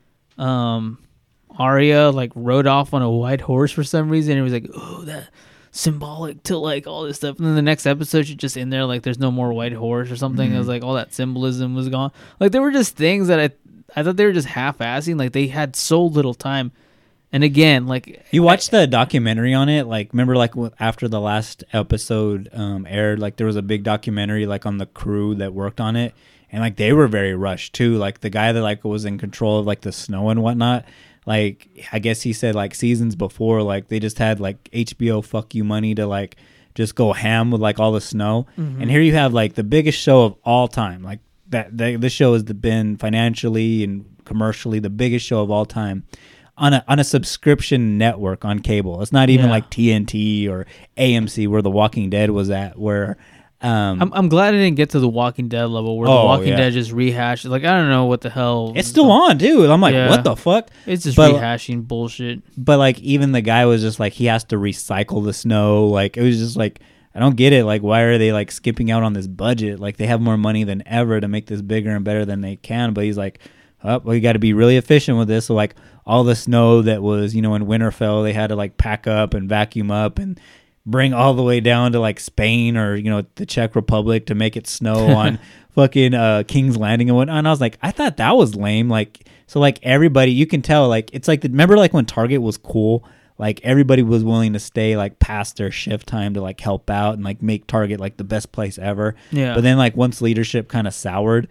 Arya like rode off on a white horse for some reason, and it was like, oh, that symbolic to like all this stuff. And then the next episode, she's just in there like there's no more white horse or something. It was like all that symbolism was gone. Like there were just things that I thought they were just half-assing. Like they had so little time. And again, like you watched the documentary on it, like remember like after the last episode aired, like there was a big documentary like on the crew that worked on it, and like they were very rushed too. Like the guy that like was in control of like the snow and whatnot, like I guess he said like seasons before, like they just had like HBO fuck you money to like just go ham with like all the snow. And here you have like the biggest show of all time, like this show has been financially and commercially the biggest show of all time on a subscription network on cable. It's not even like TNT or AMC where The Walking Dead was at, where I'm glad I didn't get to the Walking Dead level where the Walking Dead just rehashed. Like I don't know what the hell. It's still on, dude. I'm like, what the fuck? It's just rehashing bullshit. But like even the guy was just like he has to recycle the snow. Like it was just like I don't get it. Like why are they like skipping out on this budget? Like they have more money than ever to make this bigger and better than they can. But he's like, oh, well, you got to be really efficient with this. So like all the snow that was, you know, in Winterfell, they had to like pack up and vacuum up and bring all the way down to like Spain or, you know, the Czech Republic to make it snow on fucking King's Landing and whatnot. And I was like, I thought that was lame. Like, so like everybody, you can tell, like, it's like, remember like when Target was cool? Like everybody was willing to stay like past their shift time to like help out and like make Target like the best place ever. Yeah. But then like once leadership kind of soured,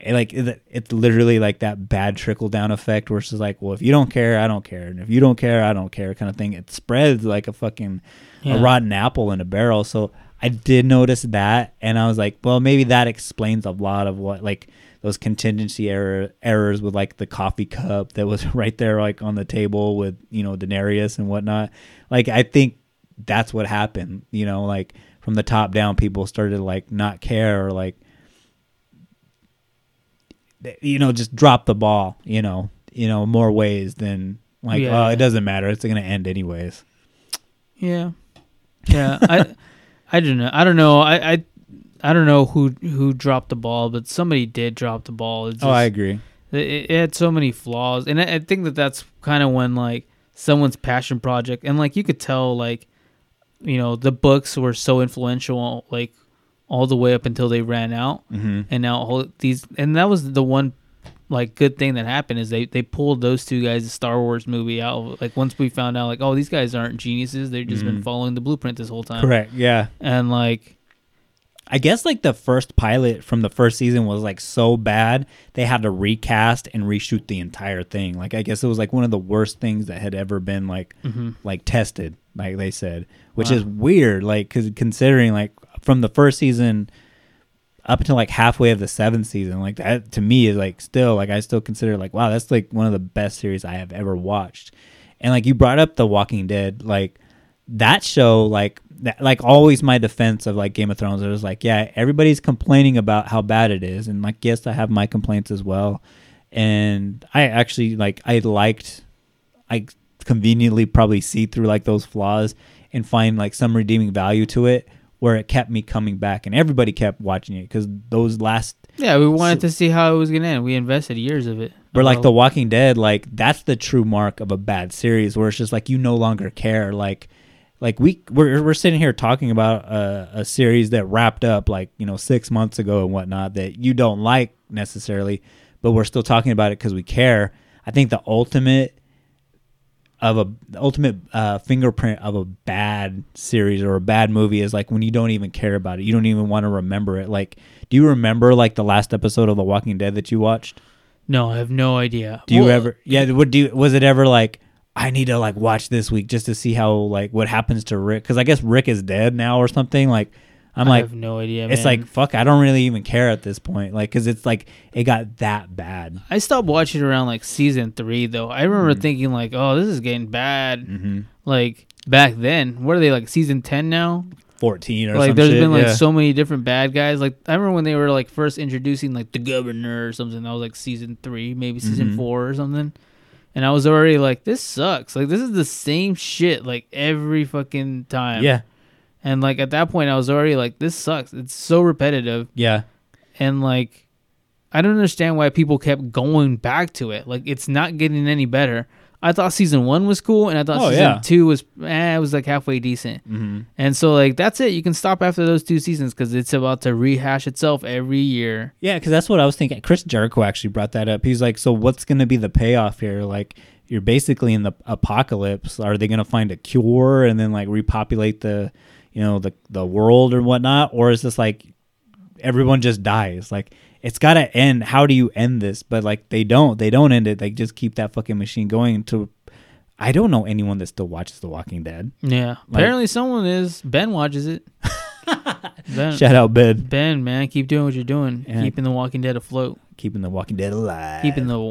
it's literally like that bad trickle down effect where it's just like, well, if you don't care, I don't care, and if you don't care, I don't care, kind of thing. It spreads like a fucking a rotten apple in a barrel. So I did notice that, and I was like, well, maybe that explains a lot of what like those contingency errors with like the coffee cup that was right there like on the table with, you know, Daenerys and whatnot. Like I think that's what happened. You know, like from the top down, people started to like not care or like. just drop the ball, more ways than like, Yeah. it doesn't matter. It's going to end anyways. Yeah. I don't know. I don't know who dropped the ball, but somebody did drop the ball. It's I agree. It had so many flaws, and I think that's kind of when like someone's passion project, and like you could tell, like, the books were so influential, like all the way up until they ran out, and now and that was the one like good thing that happened is they pulled those two guys, the Star Wars movie, out. Like once we found out, like, oh, these guys aren't geniuses, they've just been following the blueprint this whole time. Correct. Yeah. And like, I guess like the first pilot from the first season was like so bad they had to recast and reshoot the entire thing. Like I guess it was like one of the worst things that had ever been like tested, like they said, which is weird. Like considering like from the first season up until like halfway of the 7th season, like that to me is like still like I still consider like, wow, that's like one of the best series I have ever watched. And like you brought up The Walking Dead, like that show, like always my defense of like Game of Thrones, it was like, yeah, everybody's complaining about how bad it is, and like yes, I have my complaints as well. And I actually like I conveniently probably see through like those flaws and find like some redeeming value to it, where it kept me coming back, and everybody kept watching it because those last we wanted to see how it was gonna end. We invested years of it. But like The Walking Dead, like that's the true mark of a bad series, where it's just like you no longer care. Like we're sitting here talking about a series that wrapped up like 6 months ago and whatnot that you don't like necessarily, but we're still talking about it because we care. I think the ultimate fingerprint of a bad series or a bad movie is like when you don't even care about it, you don't even want to remember it. Like, do you remember like the last episode of The Walking Dead that you watched? No, I have no idea. Do you ever? Yeah. Was it ever like, I need to like watch this week just to see how like what happens to Rick? Because I guess Rick is dead now or something. Like I have no idea. It's man. like fuck. I don't really even care at this point. Like because it's like it got that bad. I stopped watching around like season 3 though. I remember thinking like, oh, this is getting bad. Like back then, what are they like season 10 now? 14 or like some there's shit, been like yeah. so many different bad guys. Like I remember when they were like first introducing like the governor or something. That was like season 3, maybe season 4 or something. And I was already like, this sucks. Like this is the same shit like every fucking time. Yeah. And like at that point I was already like, this sucks. It's so repetitive. Yeah. And like I don't understand why people kept going back to it. Like it's not getting any better. I thought season 1 was cool, and I thought season 2 was it was like halfway decent. And so like that's it. You can stop after those 2 seasons because it's about to rehash itself every year. Yeah, because that's what I was thinking. Chris Jericho actually brought that up. He's like, so what's going to be the payoff here? Like you're basically in the apocalypse. Are they going to find a cure and then like repopulate the world or whatnot, or is this like everyone just dies? Like it's got to end. How do you end this? But like they don't end it. They just keep that fucking machine going until I don't know anyone that still watches The Walking Dead. Yeah, apparently someone is. Ben watches it. Ben, shout out Ben. Ben, man, keep doing what you're doing. Yeah. Keeping The Walking Dead afloat. Keeping The Walking Dead alive. Keeping The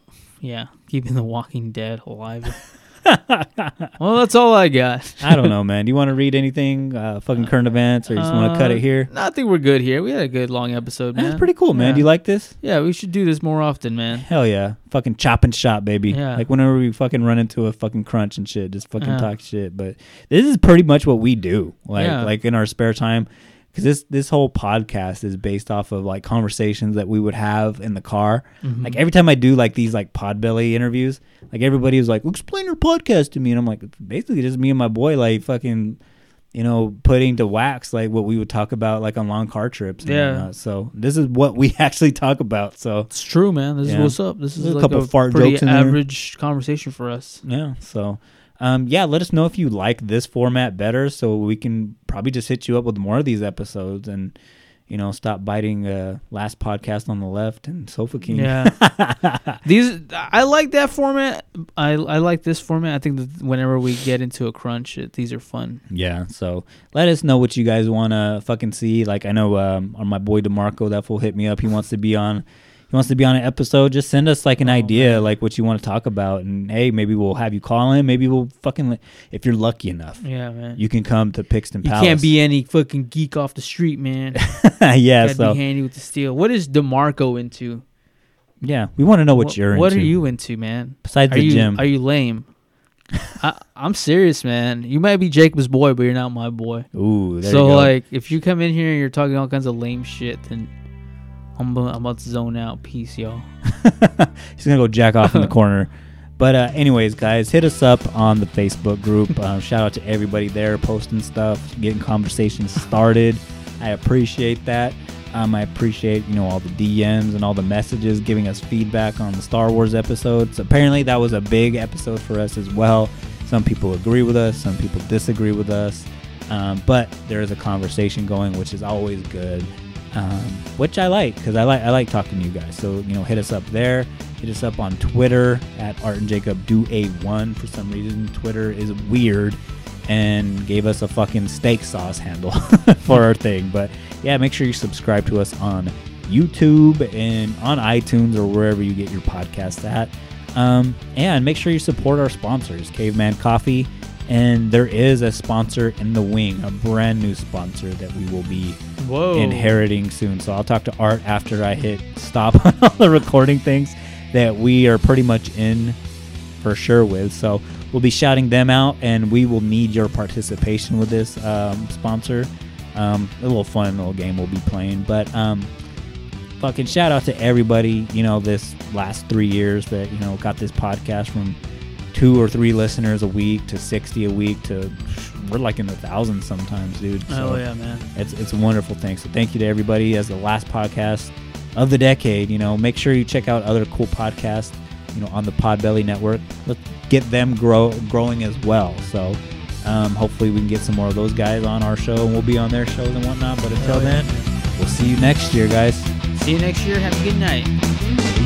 Walking Dead alive. Well, that's all I got. I don't know, man. Do you want to read anything, fucking current events, or you just want to cut it here? No, I think we're good here. We had a good long episode, man. That's pretty cool, man. Yeah. Do you like this? Yeah, we should do this more often, man. Hell yeah. Fucking chop and shop, baby. Yeah. Like whenever we fucking run into a fucking crunch and shit, just fucking talk shit. But this is pretty much what we do. Like in our spare time. Because this whole podcast is based off of like conversations that we would have in the car. Like every time I do like these like Podbelly interviews, like everybody was like, well, explain your podcast to me. And I'm like, it's basically just me and my boy like fucking, putting to wax like what we would talk about like on long car trips. And whatnot. So this is what we actually talk about. So it's true, man. This is what's up. This is There's like a couple fart pretty jokes in there. average conversation for us. Yeah. So let us know if you like this format better, so we can probably just hit you up with more of these episodes and, stop biting last podcast on the left and Sofa King. Yeah. I like that format. I like this format. I think that whenever we get into a crunch, these are fun. Yeah. So let us know what you guys want to fucking see. Like I know my boy DeMarco, that fool hit me up. He wants to be on an episode. Just send us like an idea, like what you want to talk about, and hey, maybe we'll have you call in. Maybe we'll fucking, if you're lucky enough, yeah, man, you can come to Pixton Palace. You can't be any fucking geek off the street, man. Yeah, gotta be handy with the steel. What is DeMarco into? Yeah, we want to know what you're into. What are you into, man? Besides the gym. Are you lame? I'm serious, man. You might be Jacob's boy, but you're not my boy. Ooh, there so you go. like, if you come in here and you're talking all kinds of lame shit, then I'm about to zone out. Peace, y'all. He's gonna go jack off in the corner. But anyways, guys, hit us up on the Facebook group. Shout out to everybody there posting stuff, getting conversations started. I appreciate that. I appreciate, all the DMs and all the messages giving us feedback on the Star Wars episodes. Apparently, that was a big episode for us as well. Some people agree with us, some people disagree with us. But there is a conversation going, which is always good, which I like, because I like talking to you guys. So, hit us up there. Hit us up on Twitter at Art and Jacob Do A1. For some reason, Twitter is weird and gave us a fucking steak sauce handle for our thing. But yeah, make sure you subscribe to us on YouTube and on iTunes or wherever you get your podcasts at. And make sure you support our sponsors, Caveman Coffee. And there is a sponsor in the wing, a brand new sponsor that we will be inheriting soon. So I'll talk to Art after I hit stop on all the recording things that we are pretty much in for sure with. So we'll be shouting them out, and we will need your participation with this sponsor. A little fun little game we'll be playing. But fucking shout out to everybody, this last 3 years that, got this podcast from 2 or 3 listeners a week to 60 a week to we're like in the thousands sometimes, dude. So yeah, man. It's a wonderful thing. So thank you to everybody as the last podcast of the decade. Make sure you check out other cool podcasts, on the Podbelly Network. Let's get them growing as well. So hopefully we can get some more of those guys on our show, and we'll be on their shows and whatnot. But until then, we'll see you next year, guys. See you next year. Have a good night.